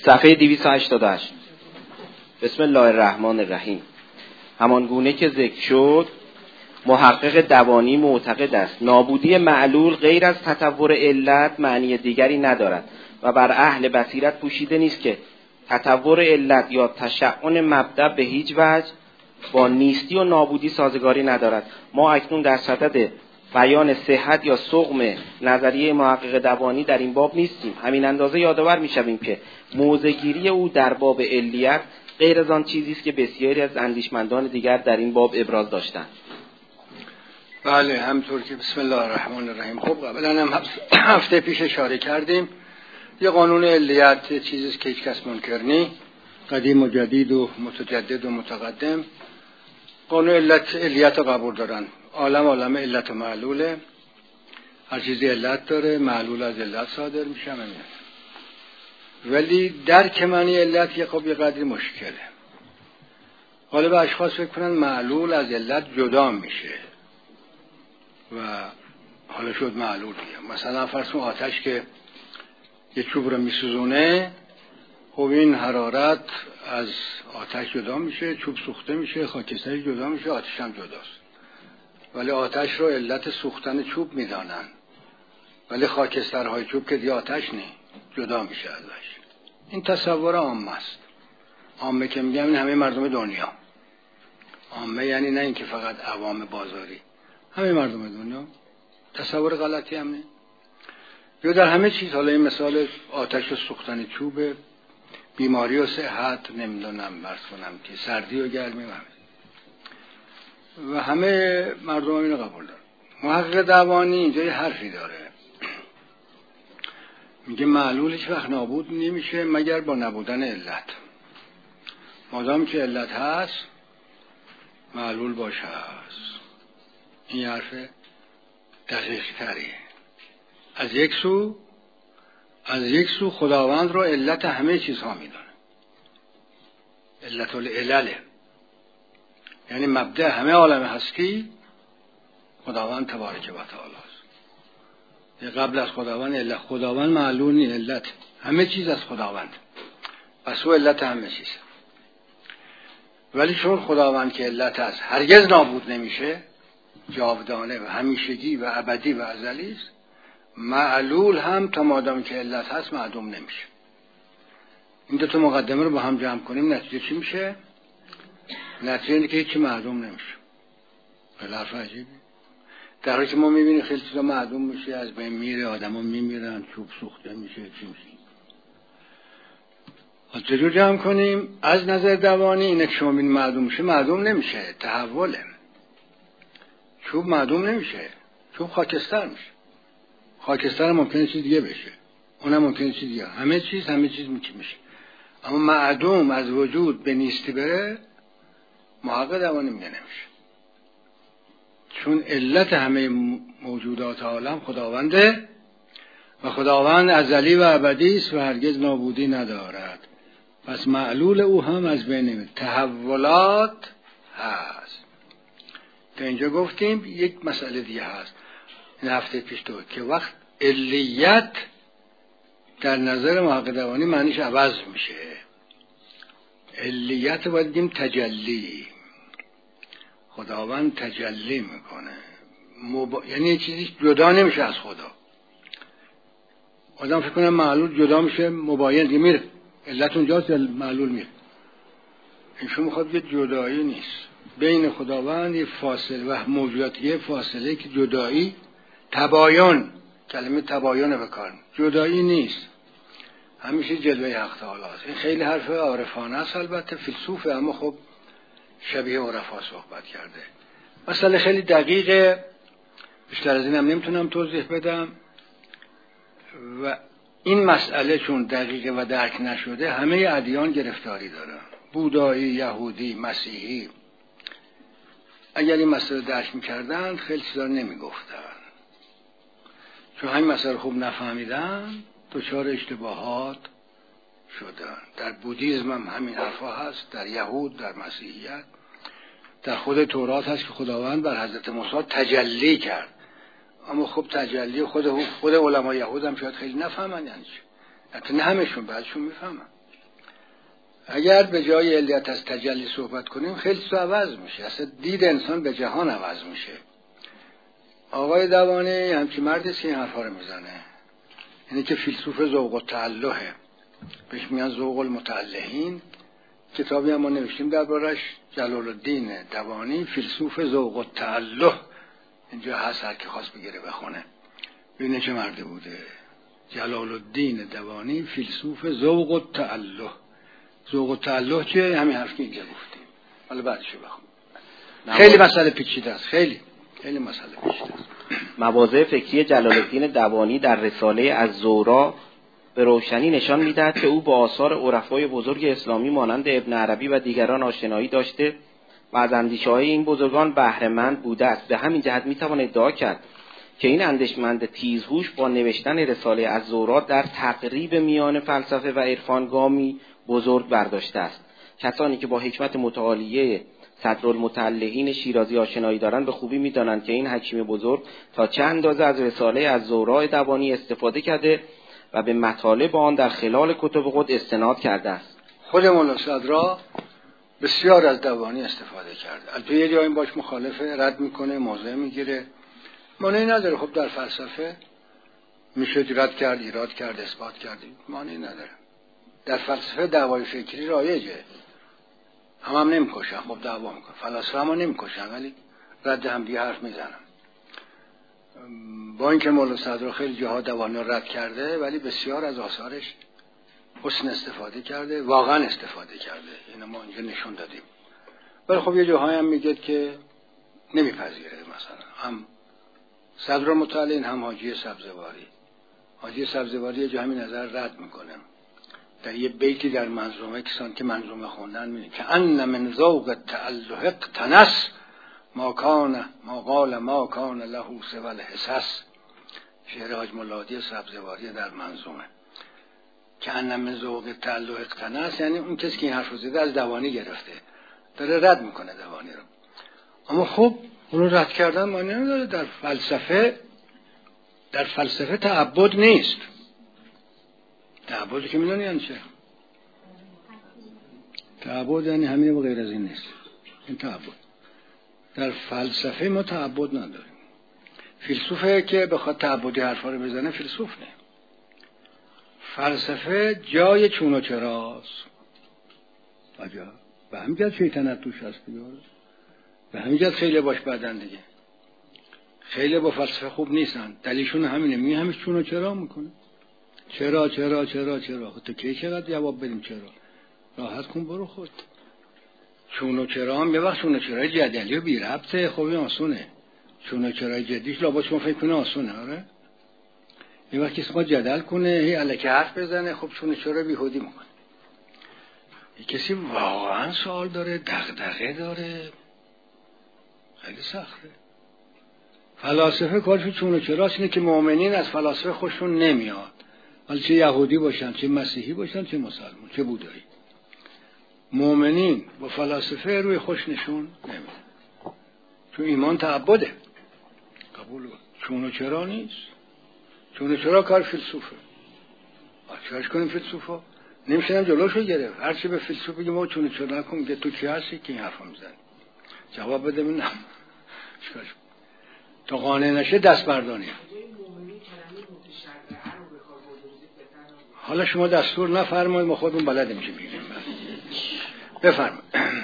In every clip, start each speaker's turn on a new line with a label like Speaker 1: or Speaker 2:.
Speaker 1: صفحه 288. بسم الله الرحمن الرحیم. همان گونه که ذکر شد، محقق دوانی معتقد است نابودی معلول غیر از تطور علت معنی دیگری ندارد و بر اهل بصیرت پوشیده نیست که تطور علت یا تشعن مبدأ به هیچ وجه با نیستی و نابودی سازگاری ندارد. ما اکنون در صدد بیان صحت یا سقم نظریه محقق دوانی در این باب نیستیم. همین اندازه یادآور می‌شویم که موضع‌گیری او در باب علیت غیر از آن چیزی است که بسیاری از اندیشمندان دیگر در این باب ابراز داشتند.
Speaker 2: بله، همطور که بسم الله الرحمن الرحیم. خب قبلا هم هفته پیش اشاره کردیم یه قانون علیت چیزی است که هیچ کس منکر نی، قدیم و جدید و متجدد و متقدم قانون علیت رو قبول دارن. عالم علت و معلوله، هر چیزی علت داره، معلول از علت صادر میشه. ولی درک معنی علت یه قدری مشکله. غالب اشخاص فکر کنن معلول از علت جدا میشه و حالا شد معلول دیگه. مثلا فرض کن آتش که یه چوب رو میسوزونه، خب این حرارت از آتش جدا میشه، چوب سوخته میشه، خاکستری جدا میشه، آتش هم جداست. ولی آتش رو علت سوختن چوب میدانن، ولی خاکسترهای چوب که دیگه آتش نی، جدا میشه ازش. این تصور عامه است. عامه که میگم این همه مردم دنیا. عامه یعنی نه اینکه فقط عوام بازاری، همه مردم دنیا. تصور غلطی هم نه. یا در همه چیز، حالا این مثال آتش و سوختن چوب، بیماری و صحت، نمیدونم برس کنم که سردی و گرمی و همه مردم اینو قبول دارن. محقق دوانی اینجا یه حرفی داره، میگه معلول هیچ وقت نابود نمیشه مگر با نبودن علت. مادام که علت هست معلول باشه هست. این حرف دقیق تریه. از یک سو خداوند رو علت همه چیزها میدونه، علت العلله، یعنی مبدأ همه عالم هستی خداوند تبارک و تعالی است. یه قبل از خداوند علت، خداوند معلول نی، علت همه چیز از خداوند، پس او علت همه چیز. ولی چون خداوند که علت است هرگز نابود نمیشه، جاودانه و همیشگی و ابدی و ازلی است، معلول هم تا مادام که علت هست معدوم نمیشه. این دو تا مقدمه رو با هم جمع کنیم نتیجه چی میشه؟ نتیجه اینه که هیچی معدوم نمیشه. خیلی حرف عجیبی. در حالی که ما میبینیم خیلی چیزا معدوم میشه، از بین میره، آدما میمیرن، چوب سوخته میشه، چی میشه. حالا چجور جمع کنیم؟ از نظر دوانی اینه که شما ببینید معدوم میشه، معدوم نمیشه، تحوله. چوب معدوم نمیشه، چوب خاکستر میشه. خاکستر ممکنه چیز دیگه بشه، اونم ممکنه چیز دیگه. همه چیز میشه. اما معدوم از وجود به نیستی بره، محقق دوانی میگه نمیشه. چون علت همه موجودات عالم خداونده و خداوند ازلی و ابدی است و هرگز نابودی ندارد. پس معلول او هم از بین نمیره. تحولات هست. تا اینجا گفتیم یک مسئله دیگه هست. این هفته پیش که وقت علیت در نظر محقق دوانی معنیش عوض میشه. علیت باید بگیم تجلی. خداوند تجلی میکنه، یعنی چیزی جدا نمیشه از خدا. آدم فکر کنه معلول جدا میشه، مباین دیگه میره، علت اونجاست، معلول میره. این شما میخواد یه جدایی نیست بین خداوند یه فاصله و موجودات، یه فاصله که جدایی، تباین، کلمه تباین بکن، جدایی نیست، همیشه جلوه حق تعالی است. این خیلی حرف عارفانه است، البته فیلسوفه، اما خب شبیه عرفا صحبت کرده. مسئله خیلی دقیقه، بیشتر از اینم نمیتونم توضیح بدم. و این مسئله چون دقیقه و درک نشده، همه ادیان گرفتاری دارن، بودایی، یهودی، مسیحی. اگر این مسئله درک میکردن خیلی چیزا نمیگفتن، چون همین مسئله خوب نفهمیدن دچار اشتباهات شدن. در بودیزم هم همین حرفا هست، در یهود، در مسیحیت، در خود تورات هست که خداوند بر حضرت موسی تجلی کرد. اما خب تجلی خود علمای یهود هم شاید خیلی نفهمن، یعنی چی؟ حتی نه همشون، بعضشون میفهمن. اگر به جای علیت از تجلی صحبت کنیم خیلی چیزا عوض میشه، اصلا دید انسان به جهان عوض میشه. آقای دوانی همچین مردی است که این حرفا رو میزنه، یعنی که فیلسوف ذوق التعلهه، بهش میگن ذوق المتعلهین. کتابی هم ما نوشتیم دربارش، جلال الدین دوانی فیلسوف ذوق التعله. اینجا هست، هر کی خواست بگیره بخونه ببینه چه مرده بوده. جلال الدین دوانی فیلسوف ذوق التعله. ذوق التعله چیه؟ همین حرف که اینجا گفتیم، حالا بعدش بخون. خیلی مسئله پیچیده است، خیلی مسئله پیچیده است.
Speaker 1: مواضع فکری جلال الدین دوانی در رساله الزهرا به روشنی نشان می‌دهد که او با آثار عرفای بزرگ اسلامی مانند ابن عربی و دیگران آشنایی داشته و از اندیشه‌های این بزرگان بهره‌مند بوده است. به همین جهت می‌توان ادعا کرد که این اندیشمند تیزهوش با نوشتن رساله الزهرا در تقریب میان فلسفه و عرفان گامی بزرگ برداشته است. کسانی که با حکمت متعالیه صدرالمتعلهین شیرازی آشنایی دارند به خوبی می‌دانند که این حکیم بزرگ تا چه اندازه از رساله الزهرا دوانی استفاده کرده و به مطالب آن در خلال کتب خود استناد کرده است.
Speaker 2: خود مولانا صدرا بسیار از دوانی استفاده کرده. البته یه جایی باش مخالفه، رد میکنه، موضع میگیره، مانعی نداره. خب در فلسفه میشه رد کرد، ایراد کرد، اثبات کرد، مانعی نداره. در فلسفه دعوای فکری رایجه، هم نمیکشن، خب دعوا میکنن. فلاسفه هم نمیکشن ولی رد هم دیگه حرف میزنن. با اینکه مولانا صدرا خیلی جاها دوانی رو رد کرده ولی بسیار از آثارش حسن استفاده کرده، واقعا استفاده کرده. اینو ما اینجا نشون دادیم. ولی خب یه جاهایی هم میگه که نمیپذیره. مثلا هم صدرالمتعلهین هم حاجی سبزواری. حاجی سبزواری یه جا همین نظر رد میکنه در یه بیتی در منظومه، کسان که منظومه خوندن میبینن که ان من ذوق التعله اقتنس ما کان له سوى الحسس. شعر حاج مولادی سبزواری در منظومه که ان من ذوق التعله اقتنس، یعنی اون کسی که این حرف رو زده از دوانی گرفته، داره رد میکنه دوانی رو. اما خب اون رو رد کردن معنی نداره. در فلسفه تعبد نیست. تعبد که میدونی یعنی چه؟ تعبد یعنی همین و غیر از این نیست. این تعبد در فلسفه ما تعبد نداریم. فیلسوفه که بخواد تعبدی حرفا رو بزنه فیلسوف نه. فلسفه جای چون و چراست. عجب. به همین جهت شیطنت توش هست دیگه. به همین جهت خیلی باش بدن دیگه. خیلی با فلسفه خوب نیستن. دلیلشون همینه. همش چون و چرا میکنه. چرا تو کی چقدر جواب بدیم چرا؟ راحت کن برو خود. چون و چرا هم یه وقت چون و چرای جدلی و بی ربطه. خب این آسونه. چون و چرای جدیش لابد شما فکر کنه آسونه. آره؟ یه وقت کسی ما جدل کنه هی الکی حرف بزنه، خب چون و چرا بیهودی میکنه. یه کسی واقعا سوال داره، دغدغه داره، خیلی سخته. فلاسفه کارشون چون و چراست اینه که مؤمنین از فلاسفه خوششون نمیاد. حالا چه یهودی باشن، چه مسیحی باشن، چه مسلمان، چه بودایی. مؤمنین با فلاسفه روی خوش نشون نمیده. چون ایمان تعبده. قبول چون و چرا نیست. چون و چرا کار فیلسوفه. چراش کنیم فیلسوفا؟ نمیشنم جلوشو گرفت. هرچی به فیلسوف بگیم ما چون و چرا نکن، میگه تو کی هستی که این حرفو میزنی؟ جواب بده من نه. چیکارش تا قانع نشه دست بردانی. حالا شما دستور نفرمایید، ما خودمون بلدیم چی بگیم. بفرمایید.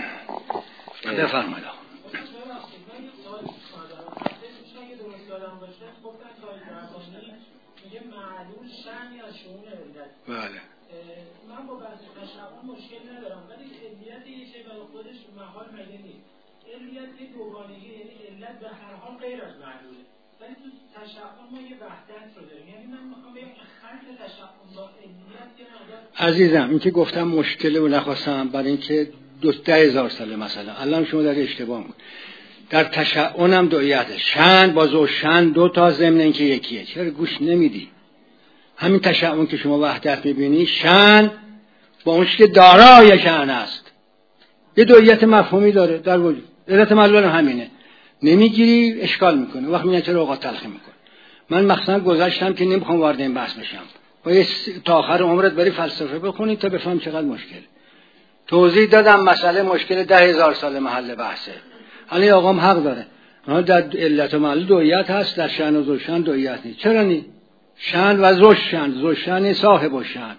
Speaker 2: بله.
Speaker 3: من با بعضی تشابه مشکل ندارم، ولی علت یه چیز برای خودش محال مگه نیست. علت یه دوگانگی، یعنی علت به هر حال غیر از معلوله. ولی تو تشابه ما یه وحدت رو داریم. یعنی من میخوام بگم خط تشابه با علت یه مقدار.
Speaker 2: عزیزم این که گفتم مشکله و نخواستم برای اینکه 10,000 ساله مثلا الان شما در اشتباه میکنید. در تشابه هم دویته. شن با زو شن دو تا ضمن اینکه یکیه. چرا گوش نمیدی؟ همین تشابه که شما وحدت میبینی، شن با اون چیزی که دارای شأن است یه دویت مفهومی داره در وجود. علت معلول همینه. نمیگیری اشکال میکنه. وقت میگن چرا اوقات تلخی میکنه. من مخصوصا گذاشتم که نمیخوام وارد این بحث بشم. باید تا آخر عمرت بری فلسفه بخونی تا بفهم چقدر مشکل. توضیح دادم مسئله مشکل 10,000 سال محل بحثه. حالا آقام حق داره. در علت و معلول دویت هست، در شأن و ذوشأن دویت نیست. چرا نی؟ شأن و ذوشأن صاحب الشأن.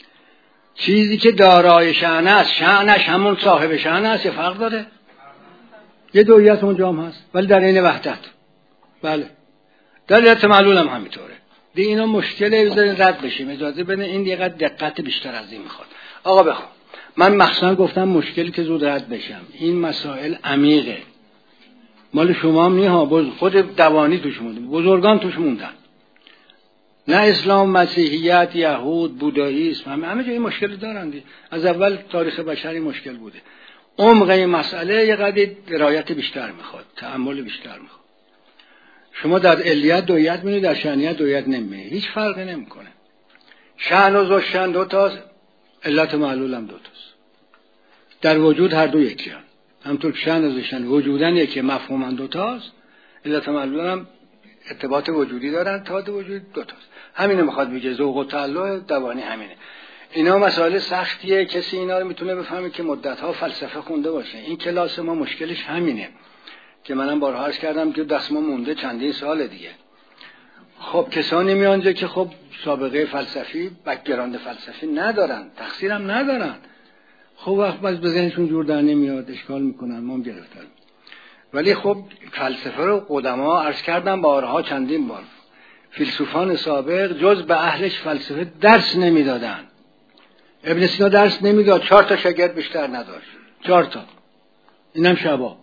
Speaker 2: چیزی که دارای شأن است، شأنش همون صاحب شأن است، یه فرق داره. یه دویت اونجا هم هست ولی در این وحدت. بله. در علت معلول هم همینطوره. دیگه اینا مشکله، بذارین رد بشیم. اجازه بدین این دیگه دقت بیشتر از این میخواد. آقا بخون. من مخصوصا گفتم مشکلی که زود رد بشم. این مسائل عمیقه. مال شما هم نیه ها، خود دوانی توش مونده، بزرگان توش موندن. نه اسلام، مسیحیت، یهود، بوداییسم، همه جای مشکل دارن. از اول تاریخ بشری مشکل بوده. عمق این مسئله یه قدر درایت بیشتر میخواد، تأمل بیشتر میخواد. شما در علیت دویت میبینید، در شأنیت دویت نمیبینید، هیچ فرقی نمیکنه. شأن و ذوشأن دو تاست، علت و معلول هم دو تاست. در وجود هر دو یکی هم. همطور که شأن و ذوشأن وجودن یکی، مفهومن دو تاست، علت و معلول هم ارتباط وجودی دارن، تاد وجود دو تاست. همینه میخواد بگه، ذوق و تعلق دوانی همینه. اینا مسائل سختیه، کسی اینا رو میتونه بفهمه که مدت‌ها فلسفه خونده باشه. این کلاس ما مشکلش همینه که منم بارها عرض کردم که دست ما مونده چندین سال دیگه. خب کسانی میانجا که خب سابقه فلسفی، بک‌گراند فلسفی ندارن، تقصیرم ندارن. خب وقت باز به ذهنشون جور در نمیاد، اشکال میکنن، ما هم گرفتن. ولی خب فلسفه رو قدما عرض کردم بارها چندین بار. فیلسوفان سابق جز به اهلش فلسفه درس نمیدادن. ابن سینا درس نمیداد، 4 تا شاگرد بیشتر نداشت. 4 تا. اینم شبا.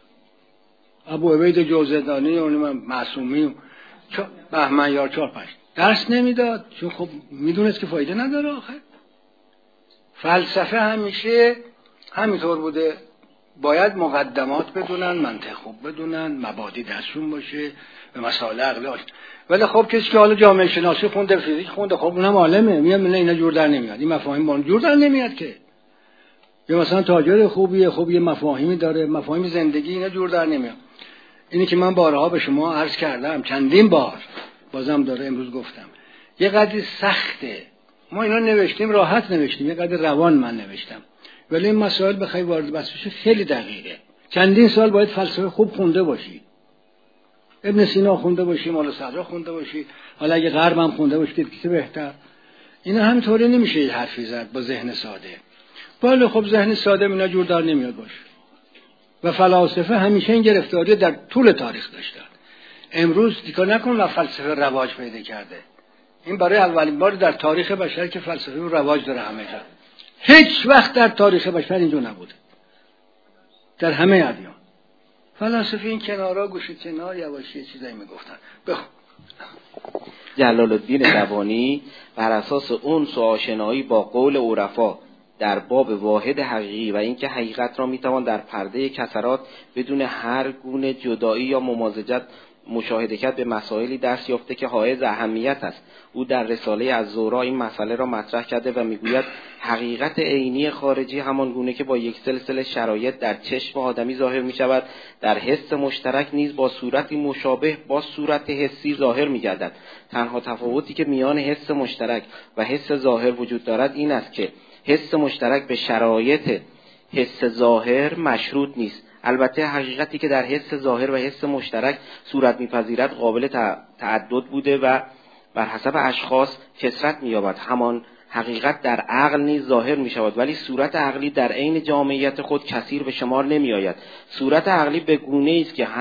Speaker 2: ابو عبید جوزدانی و معصومی و بهمن یار 4-5 درس نمیداد، چون خب میدونست که فایده نداره. آخر فلسفه همیشه همینطور بوده، باید مقدمات بدونن، منطق خوب بدونن، مبادی دستشون باشه، به مسائل عقلی آشنا. ولی خب کسی که حالا جامعه شناسی خونده، فیزیک خونده، خب اونم عالمه، میگم اینا جور در نمیاد، این مفاهیم با جور در نمیاد که. یا مثلا تاجر خوبیه، خب یه مفاهیمی داره، مفاهیم زندگی، اینا جور در نمیاد. اینی که من بارها به شما عرض کردم، چندین بار بازم داره امروز گفتم، یه قدری سخته. ما اینا نوشتیم، راحت نوشتیم، یه قدر روان من نوشتم، ولی این مسائل بخوای وارد بحث بشه خیلی دقیقه. چندین سال باید فلسفه خوب خونده باشی، ابن سینا خونده باشی، مولا صدرا خونده باشی، حالا اگه غرب هم خونده باشی که بهتر. اینا همینطوری نمیشه یه حرفی زد با ذهن ساده. ولی خب ذهن ساده اینا جور در نمیاد باشه. و فلاسفه همیشه این گرفتاری در طول تاریخ داشتن. امروز دیگه نکن و فلسفه رواج پیدا کرده. این برای اولین بار در تاریخ بشر که فلسفه رواج داره همه جا. هیچ وقت در تاریخ بشر اینجا نبوده. در همه ادیان. فلاسفه این کنارا گوشه کنار یواشی چیزایی میگفتن. بخون.
Speaker 1: جلال الدین دوانی بر اساس اون آشنایی با قول عرفا در باب واحد حقیقی و اینکه حقیقت را میتوان در پرده کسرات بدون هر گونه جدایی یا ممازجت مشاهده کرد به مسائلی دست یافته که حائز اهمیت است. او در رساله الزهرا این مسئله را مطرح کرده و میگوید حقیقت عینی خارجی همان گونه که با یک سلسله شرایط در چشم آدمی ظاهر می شود، در حس مشترک نیز با صورتی مشابه با صورت حسی ظاهر می گردد. تنها تفاوتی که میان حس مشترک و حس ظاهر وجود دارد این است که حس مشترک به شرایط حس ظاهر مشروط نیست. البته حقیقتی که در حس ظاهر و حس مشترک صورت می‌پذیرد قابل تعدد بوده و بر حسب اشخاص کثرت می‌یابد. همان حقیقت در عقل نیز ظاهر می‌شود، ولی صورت عقلی در عین جامعیت خود کثیر به شمار نمی‌آید. صورت عقلی به گونه‌ای است که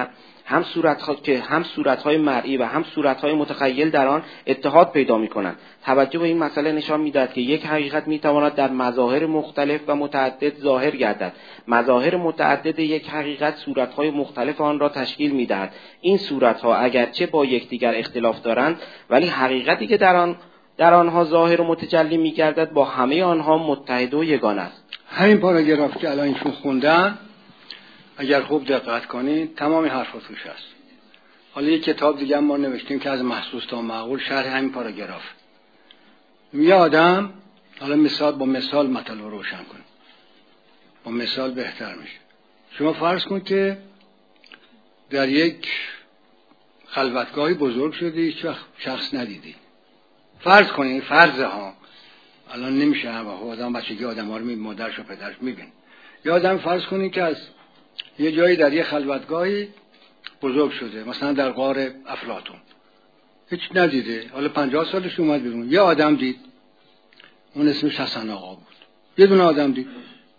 Speaker 1: هم صورت‌های مرئی و هم صورت‌های متخیل در آن اتحاد پیدا می‌کنند. توجه به این مسئله نشان می‌دهد که یک حقیقت می‌تواند در مظاهر مختلف و متعدد ظاهر گردد. مظاهر متعدد یک حقیقت صورت‌های مختلف آن را تشکیل می‌دهد. این صورت‌ها اگرچه با یکدیگر اختلاف دارند، ولی حقیقتی که در آنها ظاهر و متجلی می‌گردد با همه آنها متحد و یگانه است.
Speaker 2: همین پاراگراف که الان ایشون خوندن اگر خوب دقت کنید تمام حرفا توش هست. حالا یک کتاب دیگه ما نوشتیم که از محسوس تا معقول شرح همین پاراگراف. یه آدم، حالا با مثال مطلب رو روشن کنیم، با مثال بهتر میشه. شما فرض کن که در یک خلوتگاهی بزرگ شدی، هیچ وقت شخص ندیدی. فرض کنید، فرضه ها، الان نمیشه آدم بچگی آدم‌ها رو مادرش و پدرش میبین. یا آدم فرض کنید که از یه جایی در یه خلوتگاهی بزرگ شده، مثلا در غار افلاطون، هیچ ندیده، حالا 50 سالش اومد بیرون، یه آدم دید، اون اسمش حسن آقا بود، یه دونه آدم دید.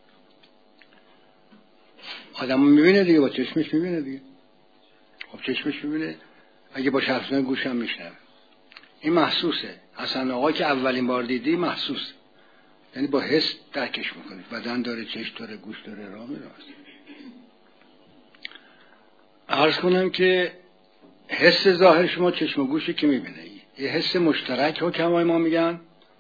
Speaker 2: آدم میبینه دیگه، با چشمش میبینه دیگه. خب چشمش میبینه، اگه با شرفنای گوشم میشنوه. این محسوسه. حسن آقا که اولین بار دیدی محسوس، یعنی با حس درکش میکنی. بدن داره، چشم داره، گوش داره، راه میره. عرض کنم که حس ظاهر شما چشم و گوشی که میبینه، یه حس مشترک حکمای ما میگن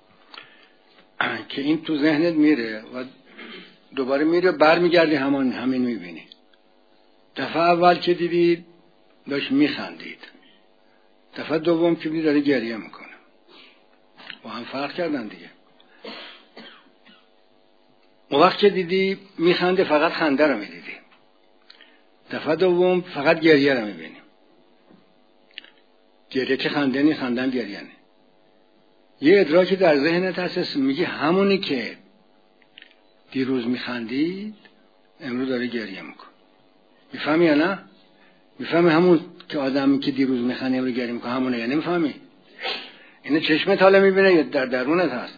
Speaker 2: که این تو ذهنت میره و دوباره میره برمیگردی همین میبینی. دفعه اول که دیدید داشت میخندید، دفعه دوم که داره گریه میکنه، با هم فرق کردن دیگه. اون وقت که دیدی میخنده فقط خنده رو میدیدی، دفعه دوم فقط گریه رو میبینی. گریه که خنده نی، خندن گریه نی. یه ادراکی در ذهنت هست میگه همونی که دیروز میخندید امروز داره گریه میکن. میفهمی یا نه؟ میفهمی همون که آدمی که دیروز میخنده امروز گریه میکن همونه یا نمیفهمی؟ اینه چشمت حالا میبینه یا در درونت هست؟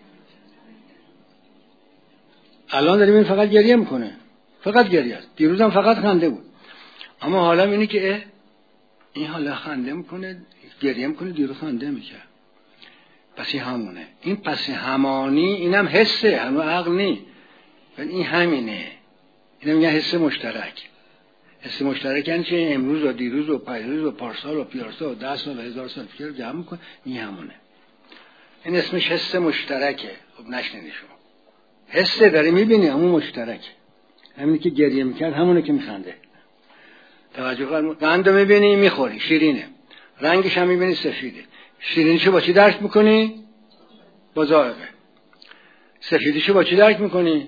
Speaker 2: الان داریم این فقط گریه میکنه، فقط گریه است. دیروز هم فقط خنده بود، اما حالا اینی که این حالا خنده میکنه، گریه میکنه، دیروز خنده میکرد. پس این همونه. این پس همانی، اینم حسه، همون عقل نی، ولی این همینه. اینم میگن حس مشترک. حس مشترک یعنی چه؟ امروز و دیروز و پیروز و پارسال و پیارسال و 10 سال و 1000 سال فکر جمع میکنه، این همونه. این اسمش حس مشترکه. خب نشنیدی شما؟ حسه داری میبینی، همون مشترک، همینی که گریه میکرد همونه که میخنده. توجه کن، قندو میبینی میخوری، شیرینه، رنگش هم میبینی سفیده. شیرینیشو با چی درک میکنی؟ با ذائقه. سفیدیشو با چی درک میکنی؟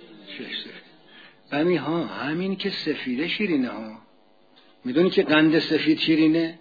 Speaker 2: سفید. همین که سفیده شیرینه ها. میدونی که قند سفید شیرینه؟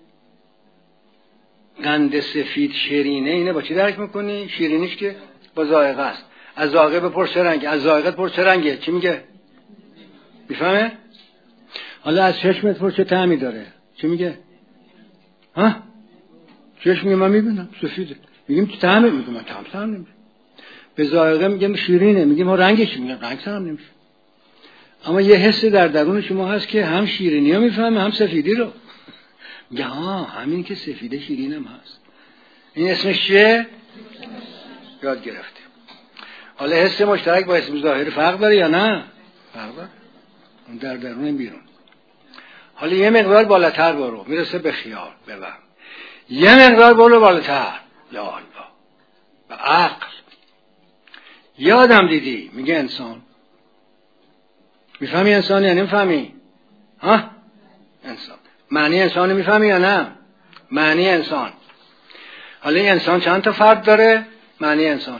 Speaker 2: قند سفید شیرینه، اینه با چی درک میکنی؟ شیرینیش که با ذائقه است. از ذائقه بپرس چه رنگه، از ذائقه پرس چه رنگه، چی میگه؟ میفهمه؟ حالا از چشمت پرس چه طعمی داره، چی میگه؟ ها؟ چشم میگه من میبینم سفیده، میگیم چه طعمه، میگم من طعم نمیشه. به ذائقه میگم شیرینه، میگیم ها رنگش، میگم رنگ طعم نمیشه. اما یه حسی در درون شما هست که هم شیرینی رو میفهمه هم سفیدی رو. میگه همین که سفیده شیرینم هست. این اسمش چیه؟ یاد گرفتیم. حالا حس مشترک با اسم ظاهری فرق داره یا نه؟ فرق داره. اون در درون بیرون. حالا یه مقدار بالاتر برو، میرسه به خیال، به وهم. یه مقدار برو بالاتر، یا الله، به عقل. یه آدم دیدی، میگه انسان. میفهمی انسان یا نمیفهمی؟ ها؟ انسان. معنی انسان میفهمی یا نه؟ معنی انسان. حالا این انسان چند تا فرد داره؟ معنی انسان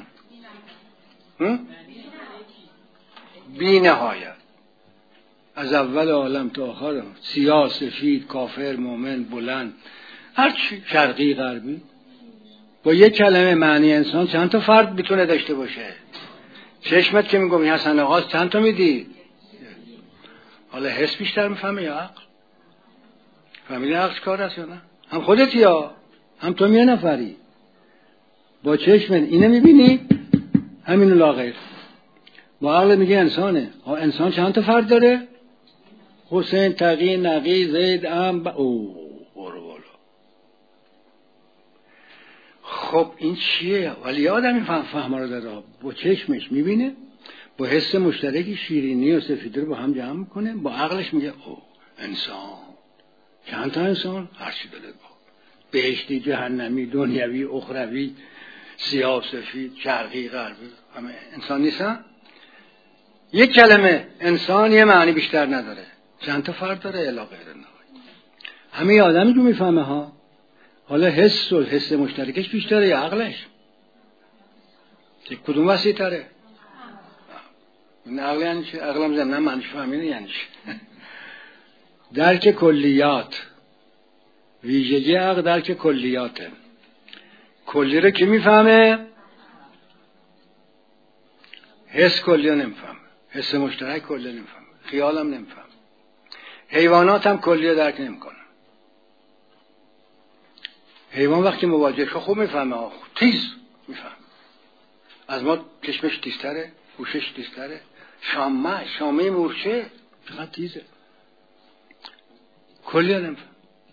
Speaker 2: بی نهایت، از اول عالم تا آخر، سیاه، سفید، کافر، مومن، بلند، هر چی، شرقی، غربی. با یک کلمه معنی انسان چند تا فرد میتونه داشته باشه؟ چشمت که میگم این حسن آغاز چند تا میدید؟ حالا حس بیشتر میفهمه یا عقل؟ فهمیدی عقل کار هست یا نه؟ هم خودت یا هم تو یه نفری با چشمت اینه میبینی، همینو لاغیر. با عقل میگه انسانه. انسان چند تا فرد داره؟ حسین، تقی، نقی، زید، خب این چیه؟ ولی آدمی فهم رو داره، با چشمش میبینه، با حس مشترکی شیرینی و سفیدی رو با هم جمع میکنه، با عقلش میگه انسان. چند تا انسان؟ هر چی داره، بهشتی، جهنمی، دنیوی، اخروی، سیاه، سفید، شرقی، غربی، همه انسان نیستن؟ یک کلمه انسان یه معنی بیشتر نداره، چند تا فرد داره الی غیر نهایت. همه آدمی رو میفهمه ها. حالا حس مشترکش بیشتره یا عقلش؟ که کدوم وسیع تره؟ این عقل یعنی چه؟ عقلم زمینم معنیش فهمیده یعنی چه؟ درک کلیات، ویژگی عقل درک کلیاته. کلی رو که میفهمه؟ حس کلی رو نمیفهم، حس مشترک کلی نمیفهم، خیالم نمیفهم، حیوانات هم کلی رو درک نمیکنن. حیوان وقتی مواجه شو خوب میفهمه، تیز میفهم. از ما چشمش تیزتره، گوشش تیزتره، شامه مورچه چقدر تیزه، کلی رو نمیفهم.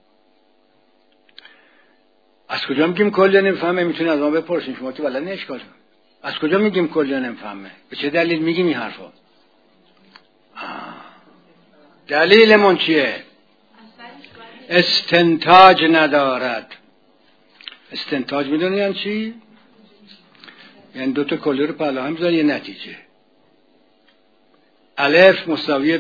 Speaker 2: از کجا میگیم کلی رو نمیفهمه؟ میتونی از ما بپرسین، شما که بلد نیست کارم. از کجا میگیم کلی رو نمیفهمه؟ به چه دلیل میگیم این حرفا؟ دلیلمون چیه؟ استنتاج ندارد. استنتاج میدونی یعنی چی؟ یعنی دوتا کلی رو پهلا هم بذاری یه نتیجه. الف مساوی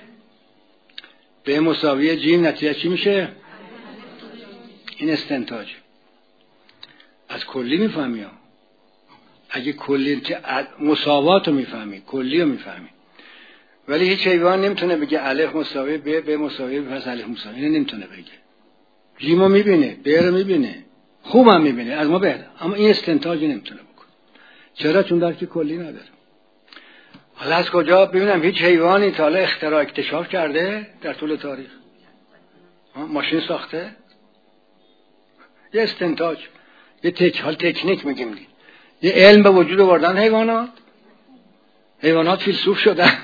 Speaker 2: ب مساوی ج، نتیجه چی میشه؟ این استنتاج. از کلی میفهمی ها. اگه کلی مساوات رو میفهمی، کلی رو میفهمی، ولی هیچ حیوان نمیتونه بگه الف مساوی ب مساوی پس الف مساوی، اینو نمیتونه بگه. جیمو میبینه، ب رو میبینه، خوبم میبینه، از ما بهتر، اما این استنتاجی نمیتونه بکنه. چرا؟ چون درک کلی نداره. حالا از کجا ببینم هیچ حیوانی تا حالا اکتشاف کرده در طول تاریخ؟ ماشین ساخته؟ یه استنتاج، یه تکنیک میگیم دی. یه علم به وجود آوردن حیوانات فیلسوف شدن.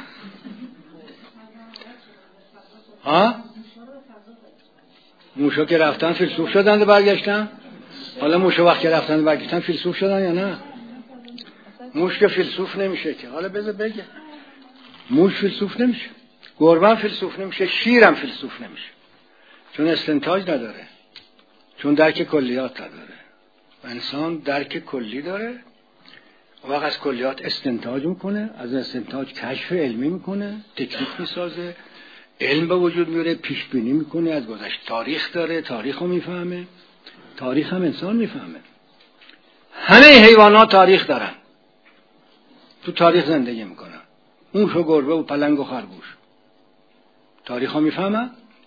Speaker 2: موشا که رفتن فیلسوف شدن و برگشتن. حالا موشا وقت که رفتن و برگشتن فیلسوف شدن یا نه؟ موش که فیلسوف نمیشه که. حالا بذار بگه موش فیلسوف نمیشه، گربه فیلسوف نمیشه، شیرم فیلسوف نمیشه، چون استنتاج نداره، چون درک کلیات نداره. و انسان درک کلی داره، وقت از کلیات استنتاج میکنه، از استنتاج کشف علمی میکنه، تکنیک میسازه، علم به وجود میاره، پیش بینی میکنه، از گذشته تاریخ داره، تاریخ رو میفهمه، تاریخ هم انسان میفهمه. همه حیوانات تاریخ دارن، تو تاریخ زندگی میکنن. موش و گربه و پلنگ و خرگوش تاریخ رو میفهمن،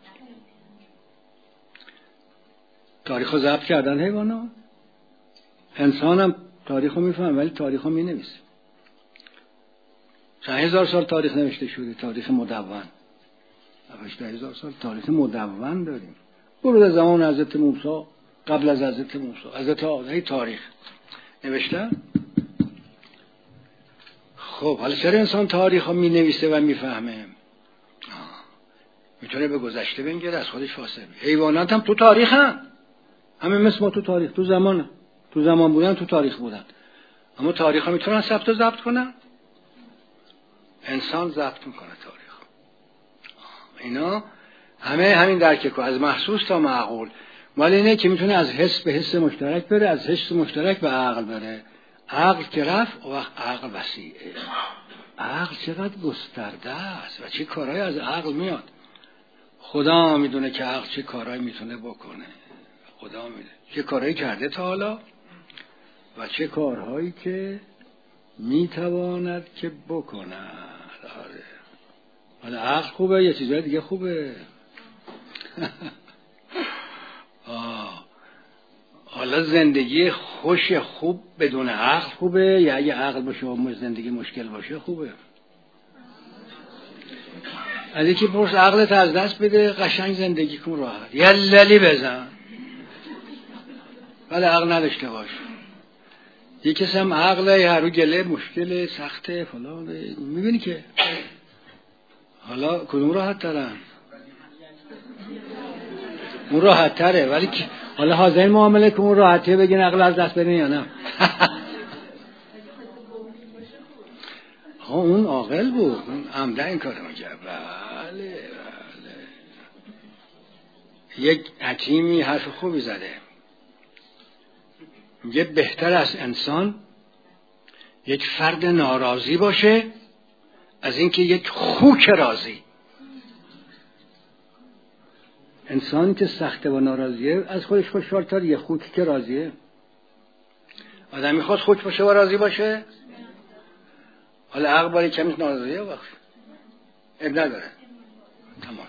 Speaker 2: تاریخ رو ضبط کردن حیوانات. انسان هم تاریخ رو میفهم ولی تاریخ رو مینویسه. چند هزار سال تاریخ نوشته شده، تاریخ مدون. 8000 سال تاریخ مدون داریم. برو زمان حضرت موسی، قبل از حضرت موسی، حضرت آدم، تاریخ نوشتن. خب حالا چرا انسان تاریخ رو مینویسه و میفهمه؟ میتونه به گذشته بنگره، از خودش فاصله. حیوانات هم تو تاریخ هم، همه مثل ما تو تاریخ، تو زمان بودن، تو تاریخ بودن، اما تاریخ ها میتونن ثبت و ضبط کنن. انسان ضبط میکنه تاریخ. اینا همین درکه که از محسوس تا معقول، ولی اینه که میتونه از حس به حس مشترک بره، از حس مشترک به عقل بره. عقل که رفت، و وقت عقل وسیعه. عقل چقدر گسترده است و چه کارهایی از عقل میاد. خدا میدونه که عقل چه کارهایی میتونه بکنه. خدا میدونه چه کارهایی کرده تا حالا و چه کارهایی که میتواند که بکند. آره. حالا عقل خوبه، یه چیزای دیگه خوبه. حالا زندگی خوش خوب بدون عقل خوبه، یا اگه عقل باشه و زندگی مشکل باشه خوبه؟ از یکی پرس عقلت از دست بده، قشنگ زندگی کن، راحت یللی بزن، ولی عقل نداشته باش. یکی هم عقله هرو گله مشکل سخته فلان، میبینی که حالا کدوم راحت ترن؟ اون راحت تره، ولی حالا حاضرین معامله که اون راحتیه بگین عقل از دست بدین یا نه؟ اون عاقل بود، اون عمدن این کارو میکرد. بله. یک حکیمی حرف خوبی زده، میگه بهتر از انسان یک فرد ناراضی باشه از اینکه یک خوک راضی. انسانی که سخته و ناراضیه از خودش خوشحال‌تر یه خوکی که راضیه. آدم میخواد خوک باشه و راضی باشه. حالا عقل باری کمی ناراضیه وقت اب نداره، تمام.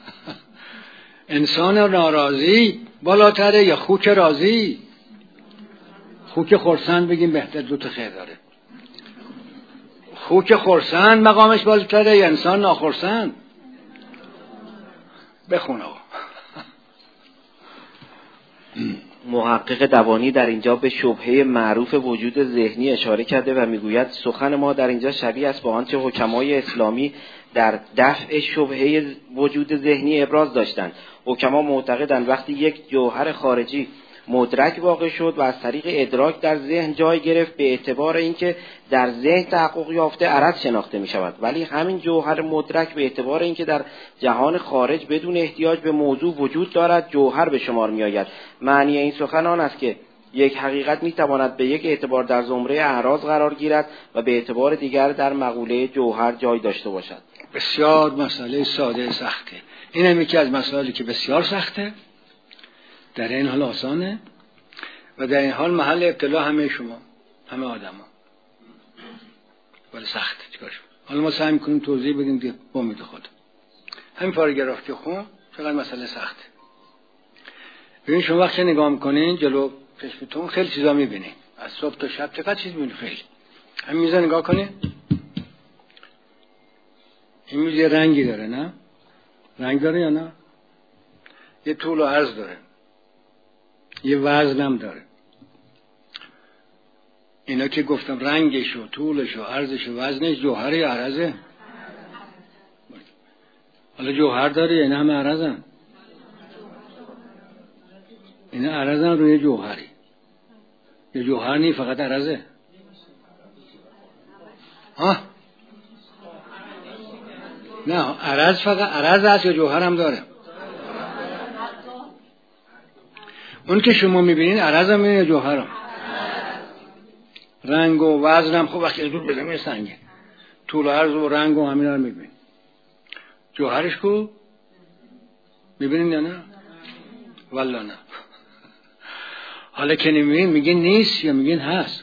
Speaker 2: انسان ناراضی بالاتره یا خوک راضی؟ خوک خرسند بگیم بهتر، دو تا خیر داره. خوک خرسند مقامش بالاتره یا انسان ناخرسند؟ بخون آقا.
Speaker 1: محقق دوانی در اینجا به شبهه معروف وجود ذهنی اشاره کرده و میگوید سخن ما در اینجا شبیه است با آنچه حکمای اسلامی در دفع شبهه وجود ذهنی ابراز داشتند. حکما معتقدند وقتی یک جوهر خارجی مدرک واقع شد و از طریق ادراک در ذهن جای گرفت، به اعتبار اینکه در ذهن تحقق یافته عرض شناخته می شود، ولی همین جوهر مدرک به اعتبار اینکه در جهان خارج بدون احتیاج به موضوع وجود دارد جوهر به شمار می آید. معنی این سخن آن است که یک حقیقت می تواند به یک اعتبار در زمره اعراض قرار گیرد و به اعتبار دیگر در مقوله جوهر جای داشته باشد.
Speaker 2: بسیار مسئله ساده سخته. این هم یکی از مسائلی که بسیار سخته، در این حال آسانه و در این حال محل ابتلا همه شما، همه آدم ها، ولی سخته. چیکار شد؟ حالا ما سعی میکنیم توضیح بدیم که با امید خدا. همین پاراگراف که خون چقدر مسئله سخته. ببین شما وقتی نگاه میکنین جلو چشمتون خیلی چیزا میبینین، از صبح تا شب چقدر چیز میبینین. خیلی همین میزه نگاه کنین، این میز یه رنگی داره، نه؟ رنگ داره یا نه؟ یه طول و عرض داره، یه وزن هم داره. اینا که گفتم رنگش و طولش و عرضش و وزنش جوهره یا عرضه؟ حالا جوهر داره یا اینا همه عرضن؟ اینا عرضن روی جوهری. یه جوهر نی فقط عرضه. ها؟ نه عرض فقط عرض هست یا جوهر هم داره؟ اون که شما میبینین عرض هم یا جوهر هم؟ رنگ و وزن هم. خب وقتی زود بزنیم سنگه، طول و عرض و رنگ و همین رو میبینین. جوهرش کو میبینین یا نه؟ والله نه. حالا که نمیبینین میگین نیست یا میگین هست؟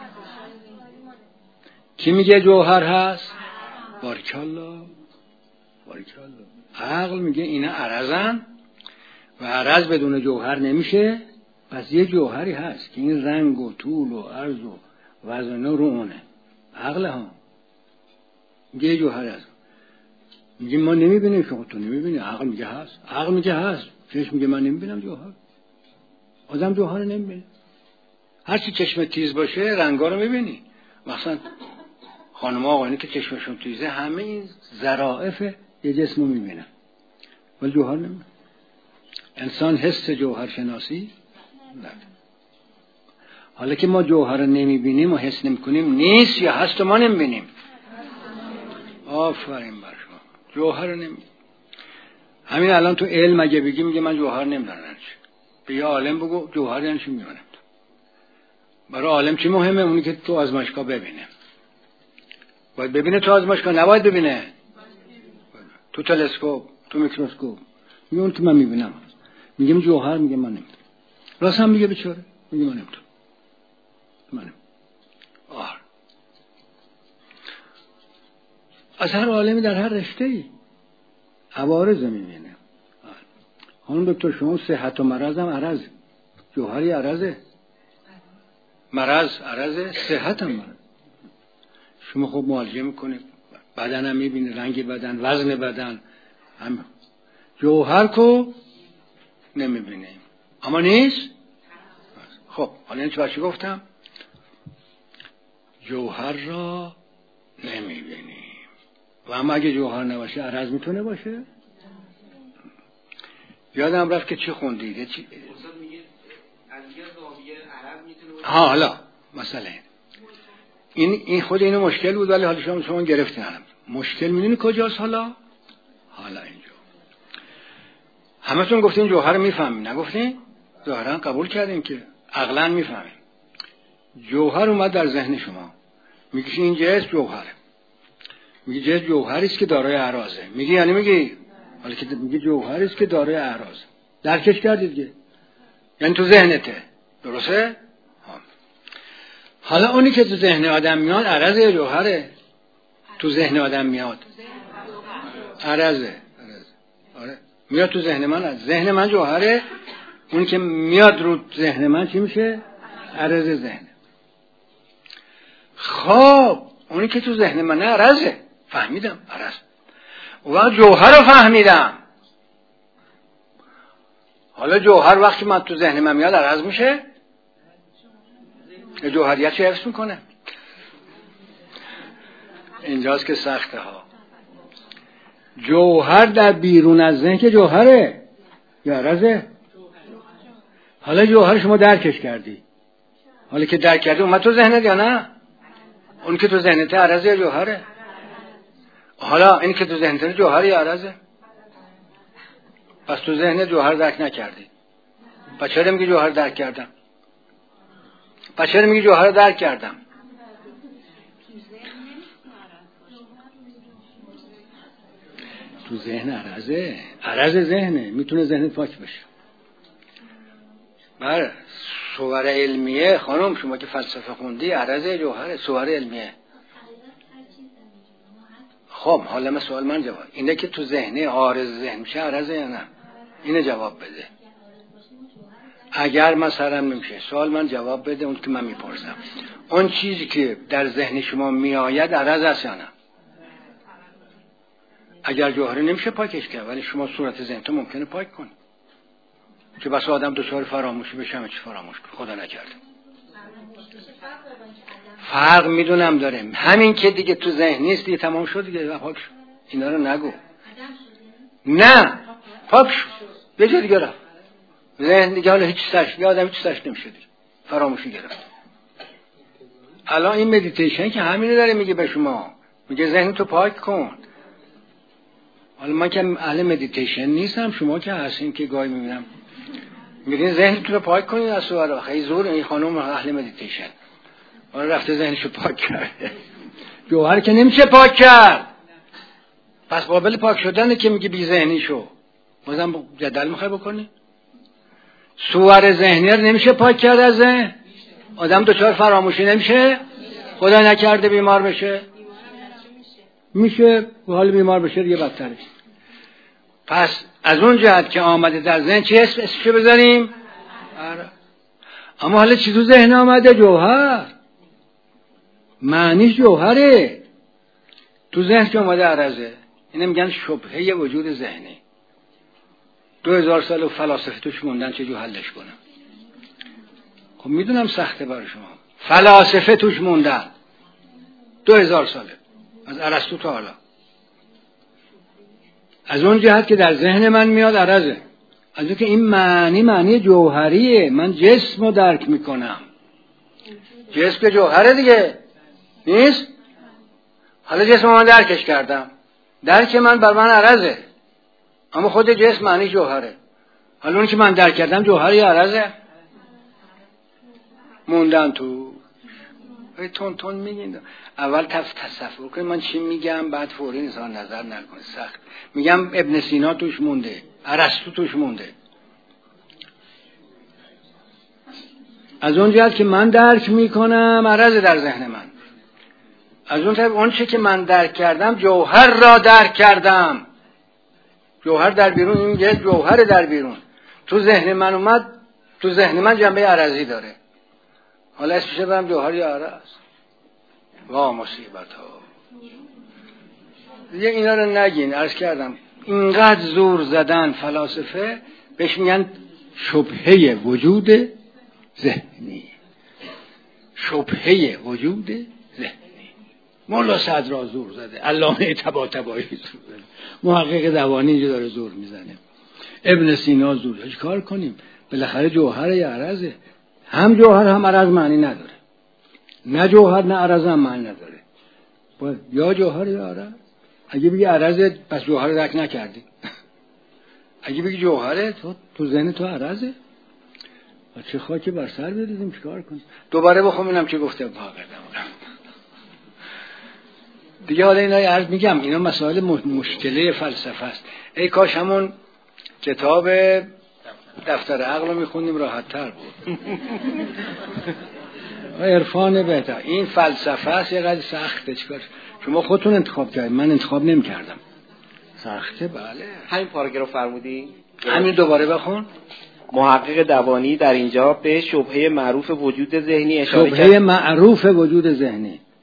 Speaker 2: کی میگه جوهر هست؟ بارکالله بارکالله. عقل میگه اینا عرضن و عرض بدون جوهر نمیشه، پس یه جوهری هست که این رنگ و طول و عرض و وزن رو اونه. عقل ها میگه یه جوهر هست. میگه ما نمیبینیم، شما تو نمیبینی، عقل میگه هست. عقل میگه هست، چشم میگه من نمیبینم جوهر. آدم جوهر نمیبینه. هرچی چشم تیز باشه رنگا رو میبینی. مثلا خانم آقایانی که چشمشون تیزه همه این ظرافت یه جسم رو میبینن ولی جوهر نمیبینه. انسان حس جوهر شناسی نداره. حالا که ما جوهر رو نمیبینیم و حس نمیکنیم، نیست یا هست و ما نمیبینیم. آفرین بر شما. جوهر رو نمیبینیم. همین الان تو علم اگه بگی میگه من جوهر نمیدونم چی. به یه عالم بگو جوهر یعنی چی میدونم. برای عالم چی مهمه؟ اونی که تو آزمایشگاه ببینه. باید ببینه تو آزمایشگاه، نباید ببینه تو تلسکوپ، تو میکروسکوپ. میگه اون که من میبینم. میگم جوهر، میگه من نمیدونم. راست هم میگه بیچاره، میگه من نمیدونم. من از هر عالمی در هر رشته‌ای عوارض میبینه. خانم دکتر شما صحت و مرض هم عرض، جوهری عرضه، مرض عرضه، صحت هم مرض. شما خب معالجه میکنید، بدن هم میبینید، رنگ بدن، وزن بدن، هم جوهر کو نمیبینیم. اما نیست. خب حالا این چی گفتم؟ جوهر را نمیبینیم. و اما اگه جوهر نباشه عرض میتونه باشه؟ یادم رفت که چی خوندید؟ چی؟ ها حالا مسئله این خود اینو مشکل بود، ولی حالا شما گرفتین. مشکل میدونی کجاست؟ حالا اینجا همتون گفتین جوهر میفهمین، نگفتین؟ ظاهرا قبول کردین که عقلا میفهمین. جوهر اومد در ذهن شما، میگی این جسم جوهره، میگی جسم جوهری است که دارای اعراضه. میگی یعنی میگی حالا که میگی جوهری است که دارای اعراضه، درکش کردید که یعنی تو ذهنته، درسته؟ حالا اونی که تو ذهن آدم میاد عرضه یا جوهره؟ تو ذهن آدم میاد عرضه. آره میاد تو ذهن من، ذهن من جوهره، اونی که میاد رو ذهن من چی میشه؟ عرضه ذهن. خب اونی که تو ذهن من عرضه. فهمیدم عرض. و جوهر رو فهمیدم. حالا جوهر وقتی من تو ذهن من میاد عرض میشه، جوهریت چه حفظ میکنه؟ اینجاست که سخته ها. جوهر در بیرون از ذهن که جوهره یا عرضه؟ حالا جوهر شما درکش کردی، حالا که درک کردی اومد تو ذهنت یا نه؟ اون که تو ذهنت عرضه یا جوهره؟ حالا این که تو ذهنت جوهر یا عرضه؟ پس تو ذهنت جوهر درک نکردی. پس چرا میگی جوهر درک کردم؟ پس چرا میگی جوهر درک کردم؟ تو ذهن عرضه، عرض ذهنه، میتونه ذهنت پاک بشه. بله صور علمیه خانم، شما که فلسفه خوندی، عرضه جوهره، صور علمیه. خب حالا من سوال من جواب اینه که تو ذهنه عارض ذهن میشه عرضه یا نه؟ اینه جواب بده. اگر مثلا نمیشه سوال من جواب بده. اون که من میپرسم اون چیزی که در ذهن شما میآید عرض است یا نه؟ اگر جوهره نمیشه پاکش کرد، ولی شما صورت ذهن تو ممکنه پاک کنی. که بس آدم دچار فراموشی بشه، همه چی فراموش کنه، خدا نکرده. فرق میدونم داره، همین که دیگه تو ذهن نیست دیگه تمام شد دیگه، پاک شد. اینا رو نگو. نه پاک شد، یه جا دیگه رفت ذهن دیگه، حالا هیچ سرش، یه آدم هیچ سرش نمیشه دیگه، فراموشی گرفت. الان این مدیتیشن که همینو داره میگه به شما، میگه ذهن تو پاک کن. حالا من که اهل مدیتیشن نیستم، شما که هستین که گاهی میبینم میگین ذهنتون رو پاک کنید از سوال. خیلی زور این خانم اهل مدیتیشن حالا رفته ذهنشو پاک کرده. جوهر که نمیشه پاک کرد، پس قابل پاک شدنه که میگه بی ذهنی شو. بازم جدل میخوای بکنی؟ صور ذهنی رو نمیشه پاک کرد از ذهن. آدم دچار فراموشی نمیشه، خدا نکرده بیمار بشه. میشه و حال بیمار بشه دیگه بدتره. پس از اون جهت که آمده در ذهن چه اسمشو بذاریم؟ اما حالا چی تو ذهن آمده؟ جوهر. معنیش جوهره. تو ذهن که آمده عرضه. اینه میگن شبهه وجود ذهنی. 2000 سال فلاسفه توش موندن چجور حلش کنم. خب میدونم سخته برای شما. فلاسفه توش موندن 2000 ساله، از ارسطو تا حالا. از اون جهت که در ذهن من میاد عرضه، از اون که این معنی جوهریه. من جسم رو درک میکنم. جسم که جوهره دیگه نیست. حالا جسم من درکش کردم، درک من بر من عرضه، اما خود جسم معنی جوهره. حالا اون که من درک کردم جوهری عرضه، موندن تو تون میگین. اول تصفر کنید من چی میگم، بعد فوری انسان نظر نکنه، سخت. میگم ابن سینا توش مونده، ارسطو توش مونده. از اون جهت که من درک میکنم عرض در ذهن من. از اون طرف اون چه که من درک کردم جوهر را درک کردم. جوهر در بیرون، این یه جوهر در بیرون تو ذهن من اومد. تو ذهن من جنبه عرضی داره. حالا اسمشه برم جوهر یا عرض. وا مصیبت ها دیگه. اینا رو نگین. عرض کردم اینقدر زور زدن فلاسفه بهش میگن شبهه وجود ذهنی. شبهه وجود ذهنی. مولا صدرا زور زده، علامه طباطبایی زور زده، محقق دوانی اینجا داره زور میزنه، ابن سینا زور زده. کار کنیم بالاخره جوهر یا عرضه. هم جوهر هم عرض معنی نداره. نه جوهر نه عرض هم معنی نداره. یا جوهر یا عرض. اگه بگی عرضه پس جوهر درک نکردی. اگه بگی جوهره تو ذهن تو عرضه. چه خاکی بر سر بریزیم، چیکار کنیم؟ دوباره بخوام اینم چه گفته دیگه. حالا اینا عرض میگم اینا مسائل مشکله فلسفه است. ای کاش همون کتاب دفتر عقل رو میخوندیم راحت تر بود. عرفان بهتر. این فلسفه است، یه قدر سخته. چیکار شما خودتون انتخاب کردید، من انتخاب نمی کردم. سخته. بله
Speaker 1: همین پاراگراف فرمودی؟
Speaker 2: همین دوباره بخون.
Speaker 1: محقق دوانی در اینجا به شبهه معروف وجود ذهنی اشاره کرد.
Speaker 2: شبهه معروف وجود ذهنی.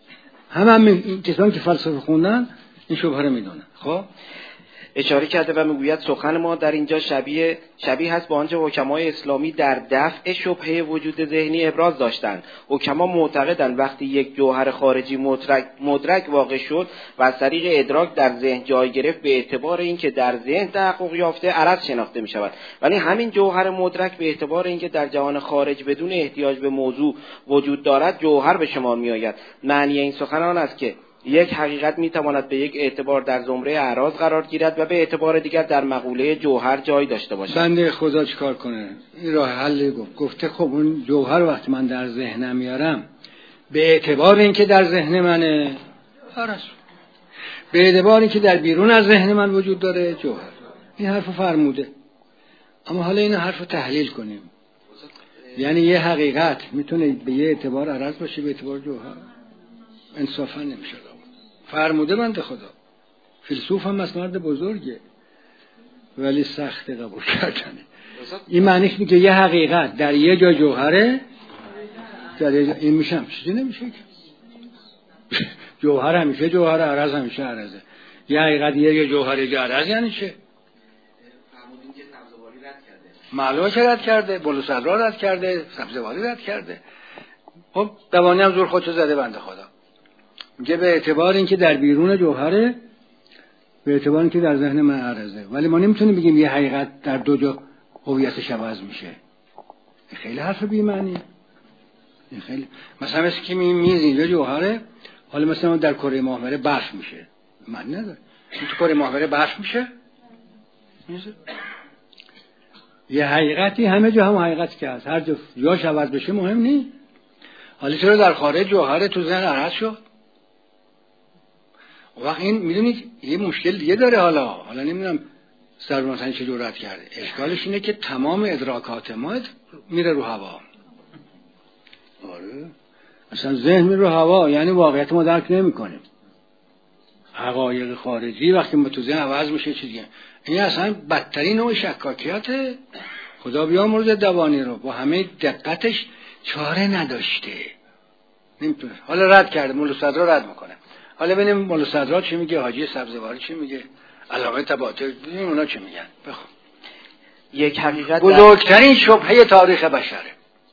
Speaker 2: همین کسانی که فلسفه خوندن این شبهه رو میدونن. خب
Speaker 1: اشاره کرده و میگوید سخن ما در اینجا شبیه هست با آنچه حکمای اسلامی در دفع شبهه وجود ذهنی ابراز داشتند. حکما معتقدند وقتی یک جوهر خارجی مدرک واقع شد و از طریق ادراک در ذهن جای گرفت، به اعتبار اینکه در ذهن تحقق یافته عرض شناخته می شود. ولی همین جوهر مدرک به اعتبار اینکه در جهان خارج بدون احتیاج به موضوع وجود دارد جوهر به شمار می آید. معنی این سخن آن است که یک حقیقت میتواند به یک اعتبار در زمره اعراض قرار گیرد و به اعتبار دیگر در مقوله جوهر جای داشته باشد.
Speaker 2: بنده خدا چیکار کنه؟ این راه حل گفته خب اون جوهر وقتی من در ذهنم میارم به اعتبار اینکه در ذهن منه عرض، به اعتبار اینکه در بیرون از ذهن من وجود داره جوهر. این حرف فرموده. اما حالا این حرف رو تحلیل کنیم. یعنی یه حقیقت میتونه به یه اعتبار عرض باشه به اعتبار جوهر؟ انصافا نمیشه. فرموده بنده خدا. فیلسوف هم از مرد بزرگه ولی سخت قبول کردنه. این معنیش اینه که یه حقیقت در یه جا جوهره، در یه جا این میشم چیزی نمیشه که جوهر همیشه جوهر، عرض همیشه عرضه. یه حقیقت یه جوهر یه عرض یعنی چه؟
Speaker 1: فرمودین که سبزواری رد کرده.
Speaker 2: معلومه که رد کرده، بلوصدرا رد کرده، سبزواری رد کرده. خب دوانی هم زور خودشو زده بنده خدا. میگه به اعتبار اینکه در بیرون جوهره، به اعتبار اینکه در ذهن من عرضه. ولی ما نمیتونیم بگیم یه حقیقت در دو جا هویتش عوض میشه. این خیلی حرف بی معنیه. این خیلی مثلا مثل که میز اینجا جوهره، حالا مثلا در کره ماهواره برف میشه. معنی نداره. این تو کره ماهواره برف میشه؟ میشه. یه حقیقتی همه جا هم حقیقتی که هست. هر جاش عوض بشه مهم نیست. حالا چرا در خارج جوهره تو ذهن عرض شد؟ وقت این میدونید یه مشکل دیگه داره. حالا نمیدونم سربازان چه جرأت کرده. اشکالش اینه که تمام ادراکات ما میره رو هوا. آره اصلا ذهن میره رو هوا، یعنی واقعیت ما درک نمی‌کنیم. حقایق خارجی وقتی ما تو ذهن عوض میشه چیزی، این اصلا بدترین نوع شکاکیته. خدا بیامرزه دوانی رو، با همه دقتش چاره نداشته، نمیتونه. حالا رد کرده، مولوصدرا رد میکنه. حالا ببینیم مولوصدرا چی میگه، حاجی سبزواری چی میگه، علامه تباطؤ ببینیم اونا چی میگن. بخون.
Speaker 1: یک حقیقت
Speaker 2: بزرگترین شبهه تاریخ بشره.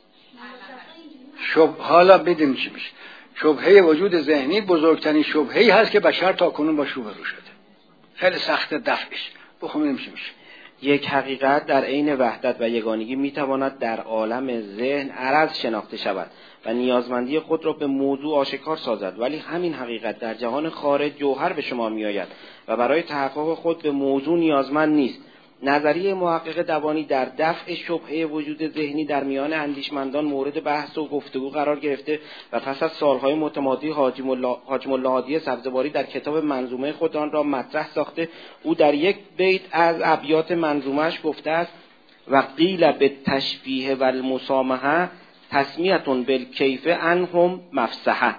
Speaker 2: حالا بدیم چی میشه. شبهه وجود ذهنی بزرگترین شبهه‌ای هست که بشر تاکنون با روبرو شده. خیلی سخت دفعش. بخونیم چی میشه.
Speaker 1: یک حقیقت در عین وحدت و یگانگی میتواند در عالم ذهن عرض شناخته شود و نیازمندی خود را به موضوع آشکار سازد، ولی همین حقیقت در جهان خارج جوهر به شما میآید و برای تحقق خود به موضوع نیازمند نیست. نظریه محقق دوانی در دفع شبهه وجود ذهنی در میان اندیشمندان مورد بحث و گفتگو قرار گرفته و پس از سالهای متمادی حاجی ملا هادی سبزواری در کتاب منظومه خود آن را مطرح ساخته. او در یک بیت از ابیات منظومه‌اش گفته است: و قیل بالتشبیه و المسامحه تسمیة بالکیف انهم مفسحه.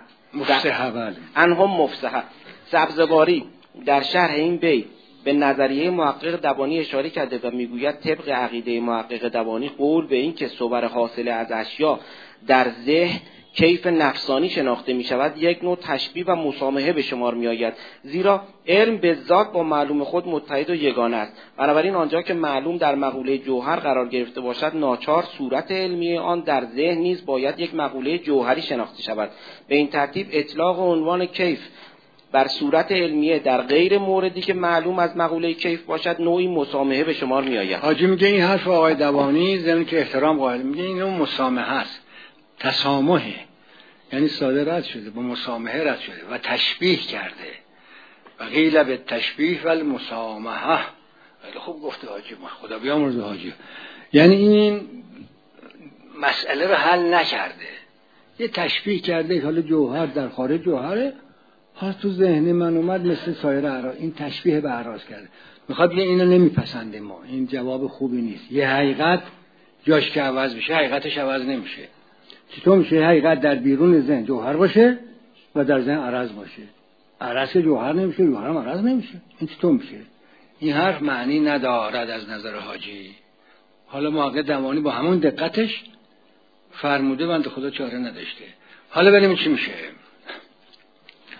Speaker 1: انهم مفسحه. سبزواری در شرح این بیت به نظریه محقق دوانی اشاره کرده و میگوید طبق عقیده محقق دوانی قول به این که صور حاصل از اشیا در ذهن کیف نفسانی شناخته می شود یک نوع تشبیه و مسامحه به شمار می آید، زیرا علم به ذات با معلوم خود متحد و یگانه است. بنابراین آنجا که معلوم در مقوله جوهر قرار گرفته باشد، ناچار صورت علمی آن در ذهن نیز باید یک مقوله جوهری شناخته شود. به این ترتیب اطلاق عنوان کیف بر صورت علمیه در غیر موردی که معلوم از مقوله کیف باشد نوعی مسامحه به شمار می آید.
Speaker 2: حاجی میگه این حرف آقای دوانی ضمن که احترام قائل، میگه این نوع مسامحه است، تسامحه، یعنی ساده رد شده، با مسامحه رد شده و تشبیه کرده. و قیل به تشبیه و المسامحه. خیلی خوب گفته حاجی، خدا بیامرزه حاجی. یعنی این مسئله رو حل نکرده، یه تشبیه کرده. حالا جوهر در خارج جوهره، حالا تو ذهن من اومد مثل سایر اعراض، این تشبیه به اعراض کرده. میخواد بگه اینو نمیپسنده ما، این جواب خوبی نیست. یه حقیقت جاش که عوض میشه حقیقتش عوض نمیشه. چطور میشه حقیقت در بیرون ذهن جوهر باشه و در ذهن عرض باشه؟ عرض که جوهر نمیشه، جوهر هم عرض نمیشه. این چطور میشه؟ این حرف معنی ندارد از نظر حاجی. حالا محقق دوانی با همون دقتش فرموده، بنده خدا چاره نداشته. حالا ببینیم چی میشه.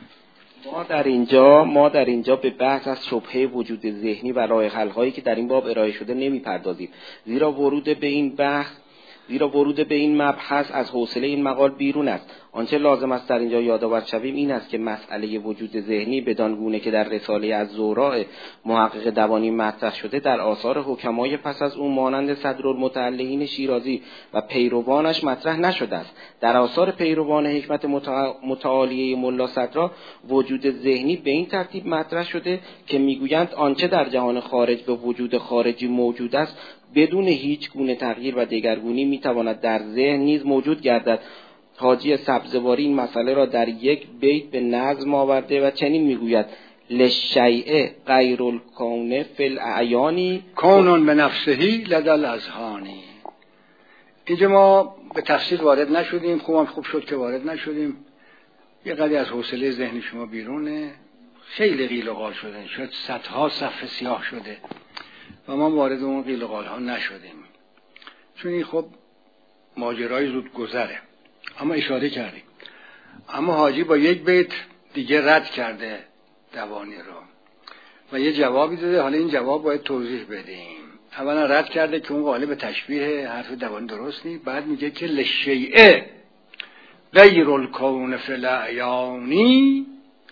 Speaker 1: ما در اینجا به بحث از شبهه وجود ذهنی و راه حل هایی که در این باب ارائه شده نمیپردازیم، زیرا ورود به این مبحث از حوصله این مقال بیرون است. آنچه لازم است در اینجا یادآور شویم این است که مسئله وجود ذهنی بدان گونه که در رساله از زوراء محقق دوانی مطرح شده در آثار حکمای پس از اون مانند صدرالمتعلقین شیرازی و پیروانش مطرح نشده است. در آثار پیروان حکمت متعالیه ملا صدرا وجود ذهنی به این ترتیب مطرح شده که میگویند آنچه در جهان خارج به وجود خارجی موجود است بدون هیچ گونه تغییر و دگرگونی میتواند در ذهن نیز موجود گردد. حاجی سبزواری این مسئله را در یک بیت به نظم آورده و چنین میگوید: للشیء غیر الکون فی الاعیان
Speaker 2: کون به نفسهی لدى الاذهان. اینجا ما به تفصیل وارد نشدیم، خوب شد که وارد نشدیم. یه قدری از حوصله ذهن شما بیرونه، خیلی قیل و قال شده، شاید صدها صفحه سیاه شده و ما وارد اون قیل و قال ها نشدیم، چون این خب ماجرای زود گذره. اما اشاره کردیم. اما حاجی با یک بیت دیگه رد کرده دوانی رو و یه جوابی داده. حالا این جواب باید توضیح بدیم. اولا رد کرده که اون قالب تشبیه حرف دوانی درست نیست. بعد میگه که للشیء غیر الکون فی الاعیان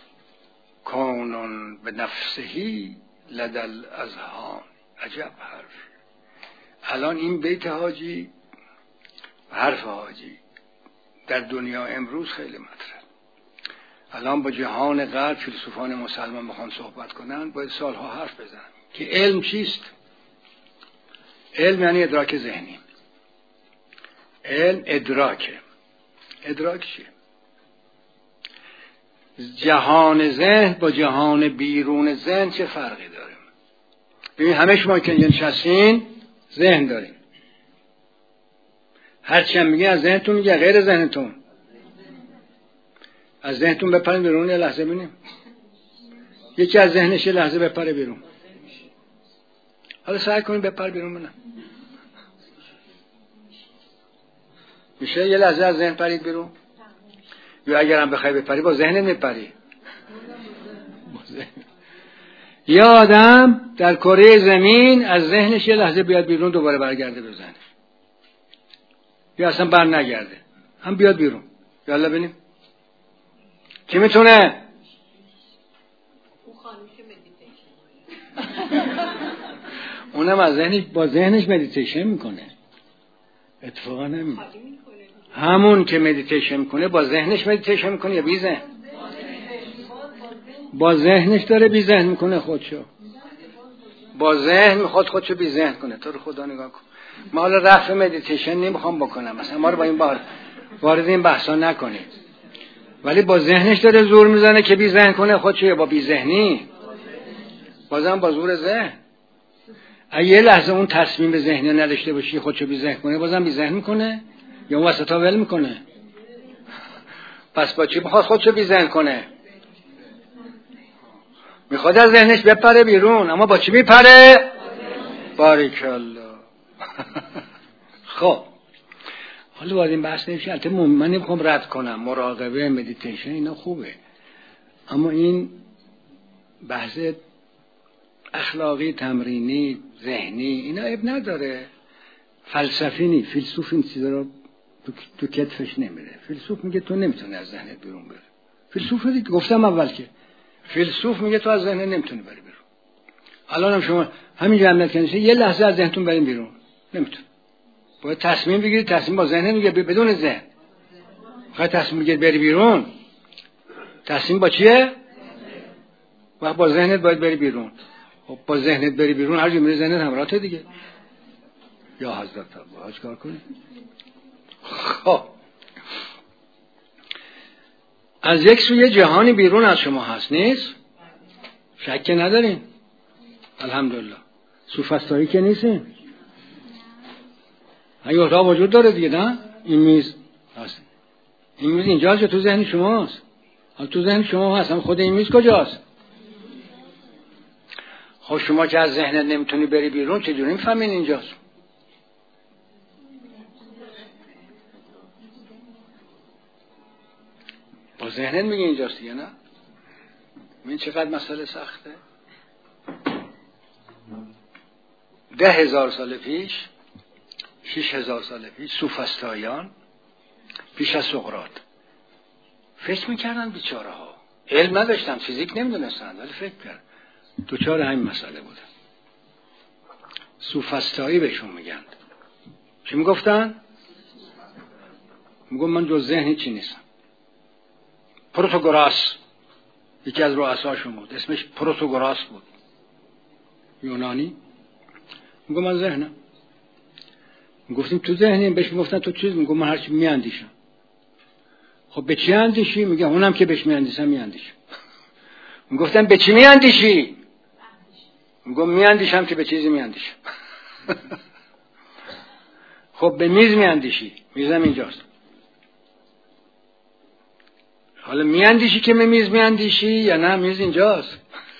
Speaker 2: کون به نفسهی لدى الاذهان. عجب حرف. الان این بیت حاجی، حرف حاجی در دنیا امروز خیلی مطرح. الان با جهان غرب فیلسوفان مسلمان بخوان صحبت کنن باید سالها حرف بزنن که علم چیست. علم یعنی ادراک ذهنی. علم ادراکه. ادراک چیه؟ جهان ذهن با جهان بیرون ذهن چه فرقی داره؟ ببین همه شما که اینجا نشستین ذهن داریم. هرچی هم میگه از ذهنتون میگه، غیر ذهنتون. از ذهنتون بپرین بیرون یه لحظه ببینیم. یکی از ذهنش یه لحظه بپره بیرون. حالا سعی کنیم بپر بیرون ببینم. میشه یه لحظه از ذهن پرید بیرون؟ یا اگر هم بخوای بپری با ذهنت میپری. یه آدم در کره زمین از ذهنش یه لحظه بیاد بیرون دوباره برگرده به ذهنش، یا اصلا بر نگرده هم بیاد بیرون. یالا ببینیم کی میتونه. اونم از ذهنش با ذهنش مدیتیشن میکنه. اتفاقا نمیده. همون که مدیتیشن میکنه با ذهنش مدیتیشن میکنه یا بی ذهن؟ با ذهنش داره بی ذهن میکنه خودشو. با ذهن میخواد خودشو بی ذهن کنه. تو رو خدا نگاه کن. ما حالا رفع مدیتیشن نمیخوام بکنم، مثلا ما رو با این وارد این بحثا نکنیم، ولی با ذهنش داره زور میزنه که بی ذهن کنه خودشو. یا با بی ذهنی؟ بازم با زور ذهن. اگه یه لحظه اون تصمیم ذهنی نداشته باشی خودشو بی ذهن کنه بازم بی ذهن میکنه یا اون وسطا ول میکنه؟ پس با چی بخواد خودشو بی ذهن کنه؟ میخواد از ذهنش بپره بیرون. اما با چی میپره؟ باریکالله. خب حالا وارد این بحث نمیشه. البته من نمیخوام رد کنم، مراقبه، مدیتیشن اینا خوبه، اما این بحث اخلاقی، تمرینی، ذهنی اینا عیب نداره. فلسفی نی. فیلسوف این چیزا رو تو کتفش نمیره. فیلسوف میگه تو نمیتونی از ذهنت بیرون بری. فیلسوف دیگه گفتم اول که فیلسوف میگه تو از ذهنت نمیتونی بری بیرون. الان هم شما همین جمله کنید یه لحظه از ذهنتون بریم بیرون نمیتون. باید تصمیم بگیرید. تصمیم با ذهن میگه بدون ذهن. خواهی تصمیم بگیرید بری بیرون، تصمیم با چیه؟ وقت با ذهنت باید بری بیرون. خب با ذهنت بری بیرون هر جا میره ذهنت همراهته دیگه. یا حضرت باهاش کار کنید. خب از یک سوی جهانی بیرون از شما هست نیست؟ شک ندارین؟ الحمدلله. سوفسطایی که نیستین؟ این اتاق وجود داره دیگه نه؟ این میز هست. این میز اینجاست یا تو ذهن شماست؟ حالا تو ذهن شما هست، اما خود این میز کجاست؟ خب شما که از ذهنت نمیتونی بری بیرون چجوری میفهمین اینجاست؟ با ذهنت میگه اینجاست دیگه نه؟ این چقدر مسئله سخته. 10,000 سال پیش، 6,000 سال پیش سوفسطائیان پیش از سقراط فکر میکردن بیچاره ها، علم نداشتن، فیزیک نمیدونستن، ولی فکر کردن دوچار همین مسئله بودن. سوفسطایی بهشون میگن. چی میگفتن؟ میگم من جز ذهن هیچی نیستم. پروتاگوراس یکی از رؤساشون بود، اسمش پروتاگوراس بود، یونانی. میگم من ذهنم. میگفتیم تو ذهنی، بهش میگفتن تو چیز، میگم من هرچی میاندیشم. خب به چی اندیشی؟ میگه اونم که بهش میاندیشم میاندیشم. میگفتن به چی میاندیشی؟ میگم میاندیشم که به چیزی میاندیشم. خب به میز میاندیشی، میزم اینجاست. حالا میاندیشی که به میز میاندیشی یا نه میز اینجاست؟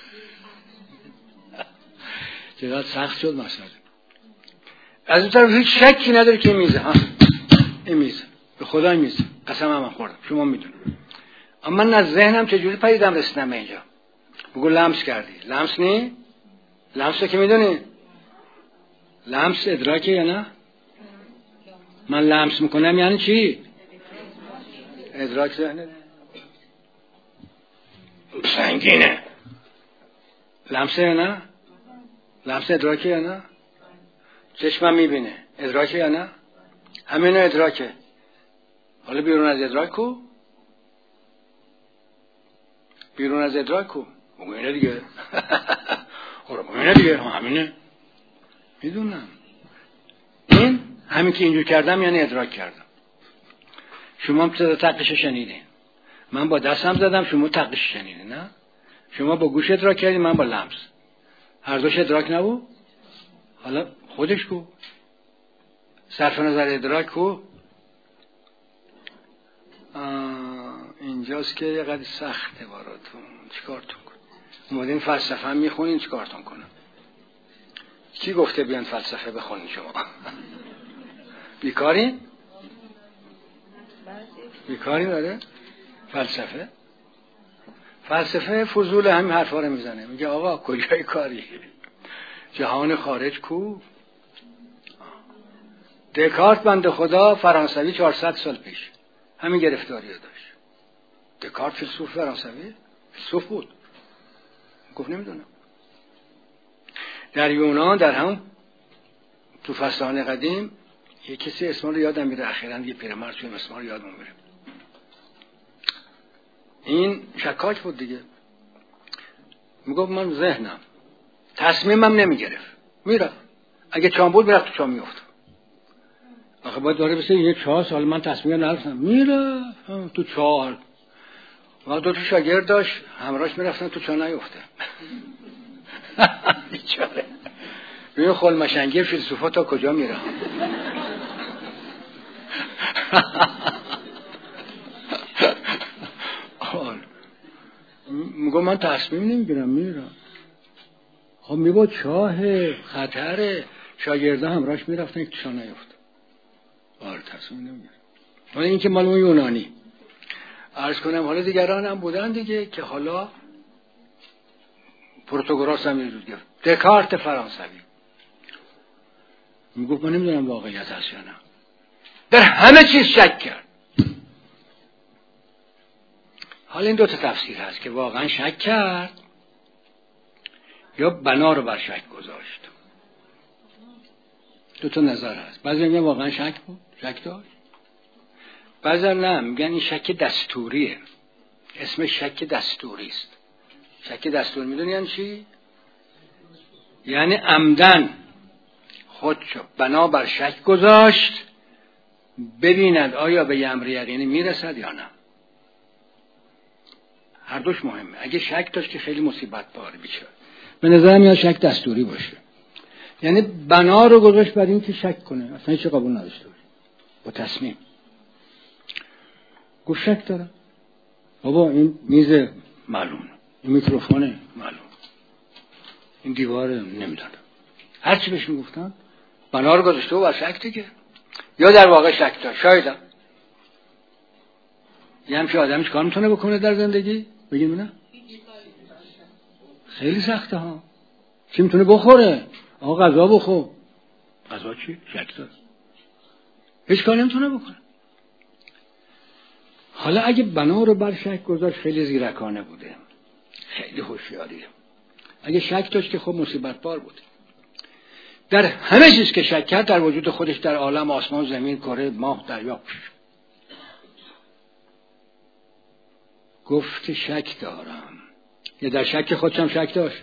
Speaker 2: چقدر سخت شد مسئله. از اون طرف هیچ شکی نداره که میزه، ها این میزه، به خدا این میزه، قسم من خوردم، شما میدونید. اما من از ذهنم چجوری پریدم رسیدم به اینجا؟ بگو لمس کردی. لمس نی؟ لمس که میدونی؟ لمس ادراکه یا نه؟ من لمس میکنم یعنی چی؟ ادراک ذهنه سنگینه. لمسه یا نه؟ لمس ادراکه یا نه؟ چشمم میبینه، ادراکه یا نه؟ همینه ادراکه. حالا بیرون از ادراک کو؟ بیرون از ادراک کو؟ بگو اینه دیگه. اینه دیگه، همینه. میدونم. این همین که اینجور کردم یعنی ادراک کردم. شما هم صدا تقش شنیدین، من با دستم زدم، شما تقش شنیدین، نه؟ شما با گوش ادراک کردین، من با لمس. هر دوش ادراک نبود؟ حالا خودش کو؟ صرف نظر ادراک کو؟ اینجاست که یه قدر سخته براتون. چیکارتون کنم؟ اومدین فلسفه هم میخونین، چیکارتون کنم؟ کی گفته بیان فلسفه بخونین شما؟ بیکارین؟ بیکارین داره؟ فلسفه؟ فلسفه فضول همین حرفا رو میزنه، میگه آقا کجای کاری؟ جهان خارج کو؟ دکارت بنده خدا فرانسوی 400 سال پیش همین گرفتاری رو داشت. دکارت فیلسوف فرانسوی، فیلسوف بود، گفت نمیدونم. در یونان در هم تو فسانه قدیم یه کسی اسم رو یادم میره، اخیراً یه پیرمرد چون اسم رو یادم میره، این شکاک بود دیگه. میگفت من ذهنم، تصمیمم نمیگرفت، میرفت اگه چام بود میرفت تو چام میفت. آخه باید داره بسید یه 4 سال من تصمیم نرفتم، میرفت تو چاه. و 2 تا شاگرد داشت همراهش میرفتن تو چاه نیفته. بیچاره. ببین خلمشنگی فیلسوفا تا کجا میره. میگم من تصمیم نمیگیرم، میرم. خب میگم چاه خطره، شاگرده همراهش میرفتن که چاه نیفته. تصمیم نمیگیرم. حالا این که مال اون یونانی. عرض کنم حالا دیگران هم بودن دیگه که حالا پروتاگوراس هم یه گرفت. دکارت فرانسوی میگفت من نمیدونم واقعیت هست یا نه، در همه چیز شک کرد. حالا این 2 تا تفسیر هست که واقعا شک کرد یا بنا رو بر شک گذاشت. 2 تا نظر هست. بعضی میگن واقعا شک بود، شک داشت. بعضی نه، میگن این شک دستوریه، اسم شک دستوری است. شک دستوری میدونی یعنی چی؟ یعنی عمدن خودشو بنا بر شک گذاشت ببیند آیا به امر یقینی میرسد یا نه. هر دوش مهمه. اگه شک داشت که خیلی مصیبت باره بیچاره. به نظر میاد شک دستوری باشه، یعنی بنا رو گذاشت برای اینکه شک کنه، اصلا هیچ قبول نداشته باشه با تصمیم. گفت شک دارم. بابا این میز معلوم، این میکروفونه معلوم، این دیوار نمیدونم، هر چی بهش میگفتن بنا رو گذاشته و شک دیگه. یا در واقع شک دار. شایدم یه همچه آدمی چه کار میتونه بکنه در زندگی؟ بگیم نه؟ خیلی سخته ها. چی میتونه بخوره؟ آقا غذا بخور. غذا چی؟ شک داره. هیچ کاری نمیتونه بکنه. حالا اگه بنا رو بر شک گذاشت خیلی زیرکانه بوده، خیلی هوشیاریه. اگه شک داشت که خب مصیبت بار بود. در همه چیز که شک کرد در وجود خودش، در عالم آسمان، زمین، کره، ماه، دریا، گفت شک دارم. یا در شک خودش هم شک داشت؟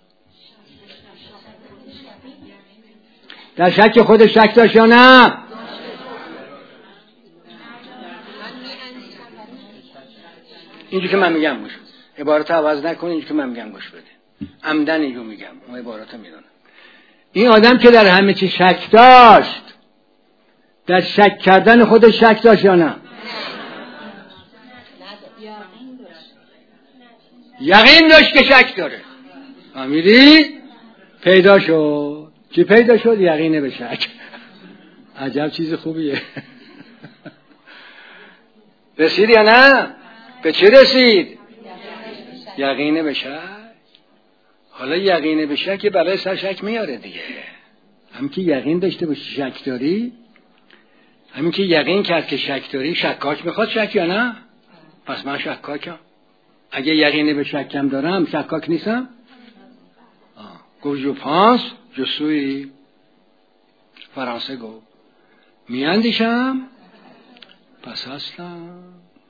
Speaker 2: در شک خودش شک داشت یا نه؟ اینجور که من میگم گوش بده، عبارت عوض نکن، اینجور که من میگم گوش بده، عمدن اینجور میگم، اون عبارت میدونم. این آدم که در همه چی شک داشت، در شک کردن خودش شک داشت یا نه؟ یقین داشت که شک داره. فهمیدی؟ پیدا شد. چی پیدا شد؟ یقینه به شک. عجب چیز خوبیه. رسید یا نه؟ به چی رسید؟ یقینه به شک. حالا یقینه به شک برای سر شک میاره دیگه. همین که یقین داشته باشی شک داری، همین که یقین کرد که شک داری، شکاک میخواد شک یا نه؟ پس من شکاکم. اگه یقینه به شکم دارم شکاک نیستم؟ گفت جو پانس جو سوی، فرانسه گفت میاندیشم پس هستم،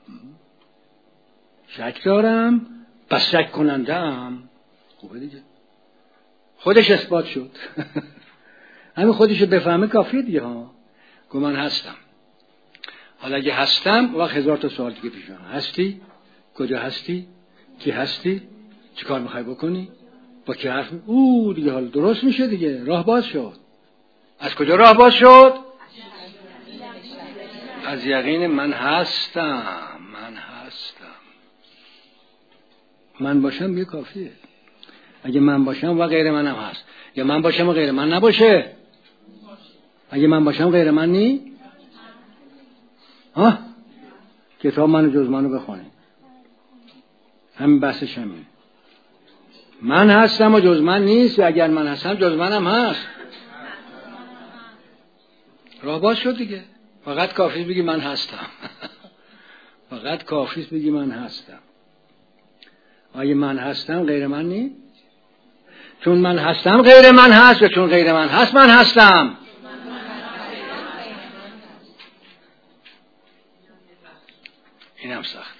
Speaker 2: شک دارم پس شک کنندم. خوبه دیگه، خودش اثبات شد. همین خودشو بفهمه کافیه دیگه ها. گفت من هستم. حالا اگه هستم وقت هزار تا سوال دیگه پیش میاد. هستی؟ کجا هستی؟ کی هستی؟ چی کار میخوای بکنی؟ با کی حرف دیگه حالا درست میشه دیگه، راه باز شد. از کجا راه باز شد؟ از یقین من هستم. من باشم یه کافیه. اگه من باشم و غیر منم هست، یا من باشم و غیر من نباشه. اگه من باشم غیر من نی؟ کتاب منو جز منو بخونی. همین بحثش همین. من هستم و جز من نیست، و اگر من هستم جز منم هست. راه باز شد دیگه. فقط کافیه بگی من هستم. فقط کافیه بگی من هستم. اگه من هستم غیر من نیست. چون من هستم غیر من هست، و چون غیر من هست من هستم. اینم سخت.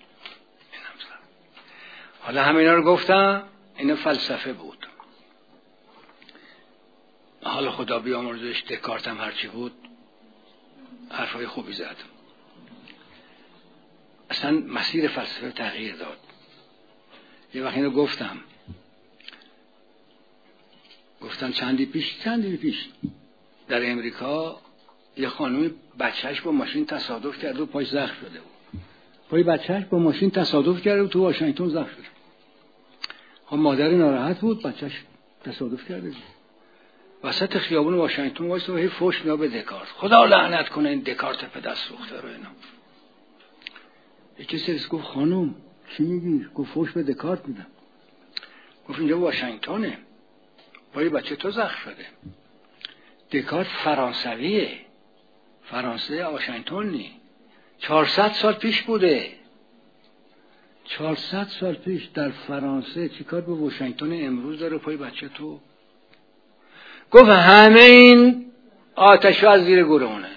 Speaker 2: حالا همینا رو گفتم، این فلسفه بود. حالا خدا بیامرزش، دکارت هم هرچی بود حرفای خوبی زد. اصلا مسیر فلسفه تغییر داد. یه وقت اینو گفتم چندی پیش در امریکا یه خانومی بچهش با ماشین تصادف کرد و پاش زخم شده بود. پای بچهش با ماشین تصادف کرده و تو واشنگتن زخم شده. خب مادر ناراحت بود، بچهش تصادف کرده بود. وسط خیابون واشنگتن وایس و هی فوش میاد به دکارت. خدا لعنت کنه این دکارت پدر سوخته رو. اینا یکی سرس گفت خانم چی میگی؟ گفت فوش به دکارت میدم. گفت اینجا واشنگتنه، پای بچه تو زخم شده. دکارت فرانسویه، فرانسه واشنگتن نی. 400 سال پیش بوده. 400 سال پیش در فرانسه چیکار به واشنگتن امروز داره پای بچه تو؟ گفت همه این آتش از زیر گورونه.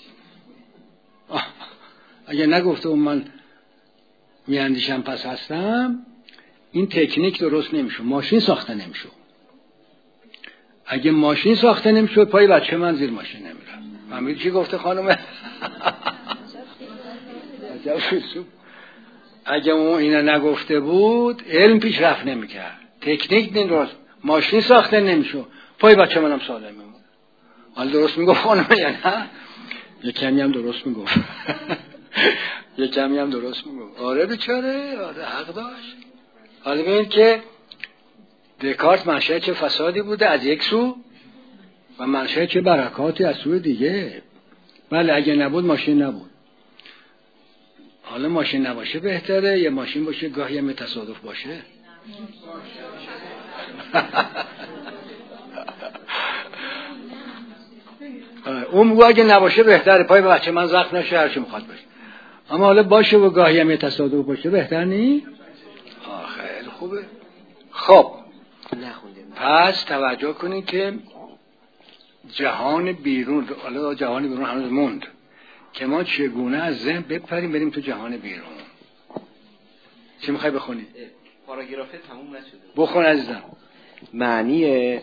Speaker 2: اگه نگفته من میاندیشم پس هستم، این تکنیک درست نمیشه، ماشین ساخته نمیشه. اگه ماشین ساخته نمیشه پای بچه من زیر ماشین نمیره. فهمیدی چی گفته خانم؟ اگه اون اینا نگفته بود علم پیشرفت نمیکرد، تکنیک درست، ماشین ساخته نمیشه، پای بچه منم سالم میمونه. حالا درست میگفت خانم یا نه؟ یه کمی هم درست میگفت. یه کمی هم درست میگفت. آره بیچاره، آره حق داشت. حالا ببینید که دکارت منشأ چه فسادی بوده از یک سو و منشأ چه برکاتی از سوی دیگه. بله اگه نبود ماشین نبود. حالا ماشین نباشه بهتره یا ماشین باشه گاهی هم تصادف باشه؟ اون میگه اگه نباشه بهتره، پای بچه من زخم نشه، هر چی میخواد باشه. اما حالا باشه و گاهی هم یه تصادف باشه بهتر نی؟ خیلی خوبه. خب پس توجه کنید که جهان بیرون، حالا جهان بیرون هنوز موند که ما چگونه از ذهن بپریم بریم تو جهان بیرون. چی میخوای بخونی؟
Speaker 1: پاراگراف تموم نشده.
Speaker 2: بخون عزیزم.
Speaker 1: معنی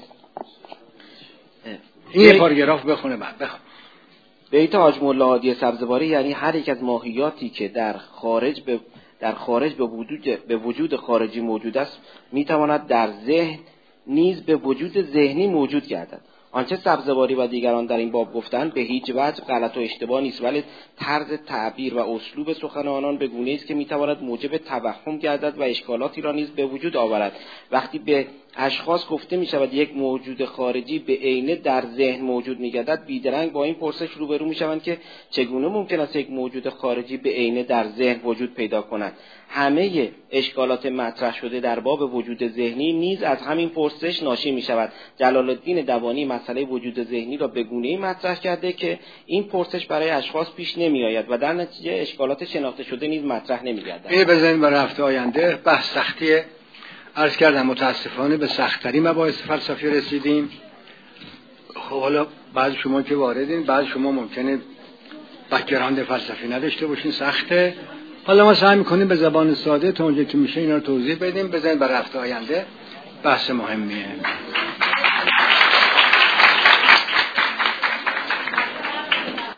Speaker 2: این پاراگراف بخونه بعد بخون.
Speaker 1: بیت حاج مولا هادی سبزواری یعنی هر یک از ماهیاتی که در خارج به وجود خارجی موجود است میتواند در ذهن نیز به وجود ذهنی موجود گردد. آنچه سبزواری و دیگران در این باب گفتند به هیچ وجه غلط و اشتباه نیست، ولی طرز تعبیر و اسلوب سخن آنان به گونه‌ای است که میتواند موجب توهم گردد و اشکالاتی را نیز به وجود آورد. وقتی به اشخاص گفته می شود یک موجود خارجی به عینه در ذهن موجود می گردد، بیدرنگ با این پرسش روبرو می شوند که چگونه ممکن است یک موجود خارجی به عینه در ذهن وجود پیدا کند. همه اشکالات مطرح شده در باب وجود ذهنی نیز از همین پرسش ناشی می شود. جلال الدین دوانی مسئله وجود ذهنی را به گونه‌ای مطرح کرده که این پرسش برای اشخاص پیش نمی آید و در نتیجه اشکالات شناخته شده نیز مطرح نمی گردد.
Speaker 2: این بزنید برای هفته آینده بحث سختیه. عرض کردم متاسفانه به سخت‌ترین مباحث فلسفی رسیدیم. خب حالا بعضی شما که واردین، بعضی شما ممکنه بک‌گراند فلسفی نداشته باشین، سخته. حالا ما سعی می‌کنیم به زبان ساده تا اونجا که میشه اینا رو توضیح بدیم. بزنید برای هفته آینده بحث مهمیه.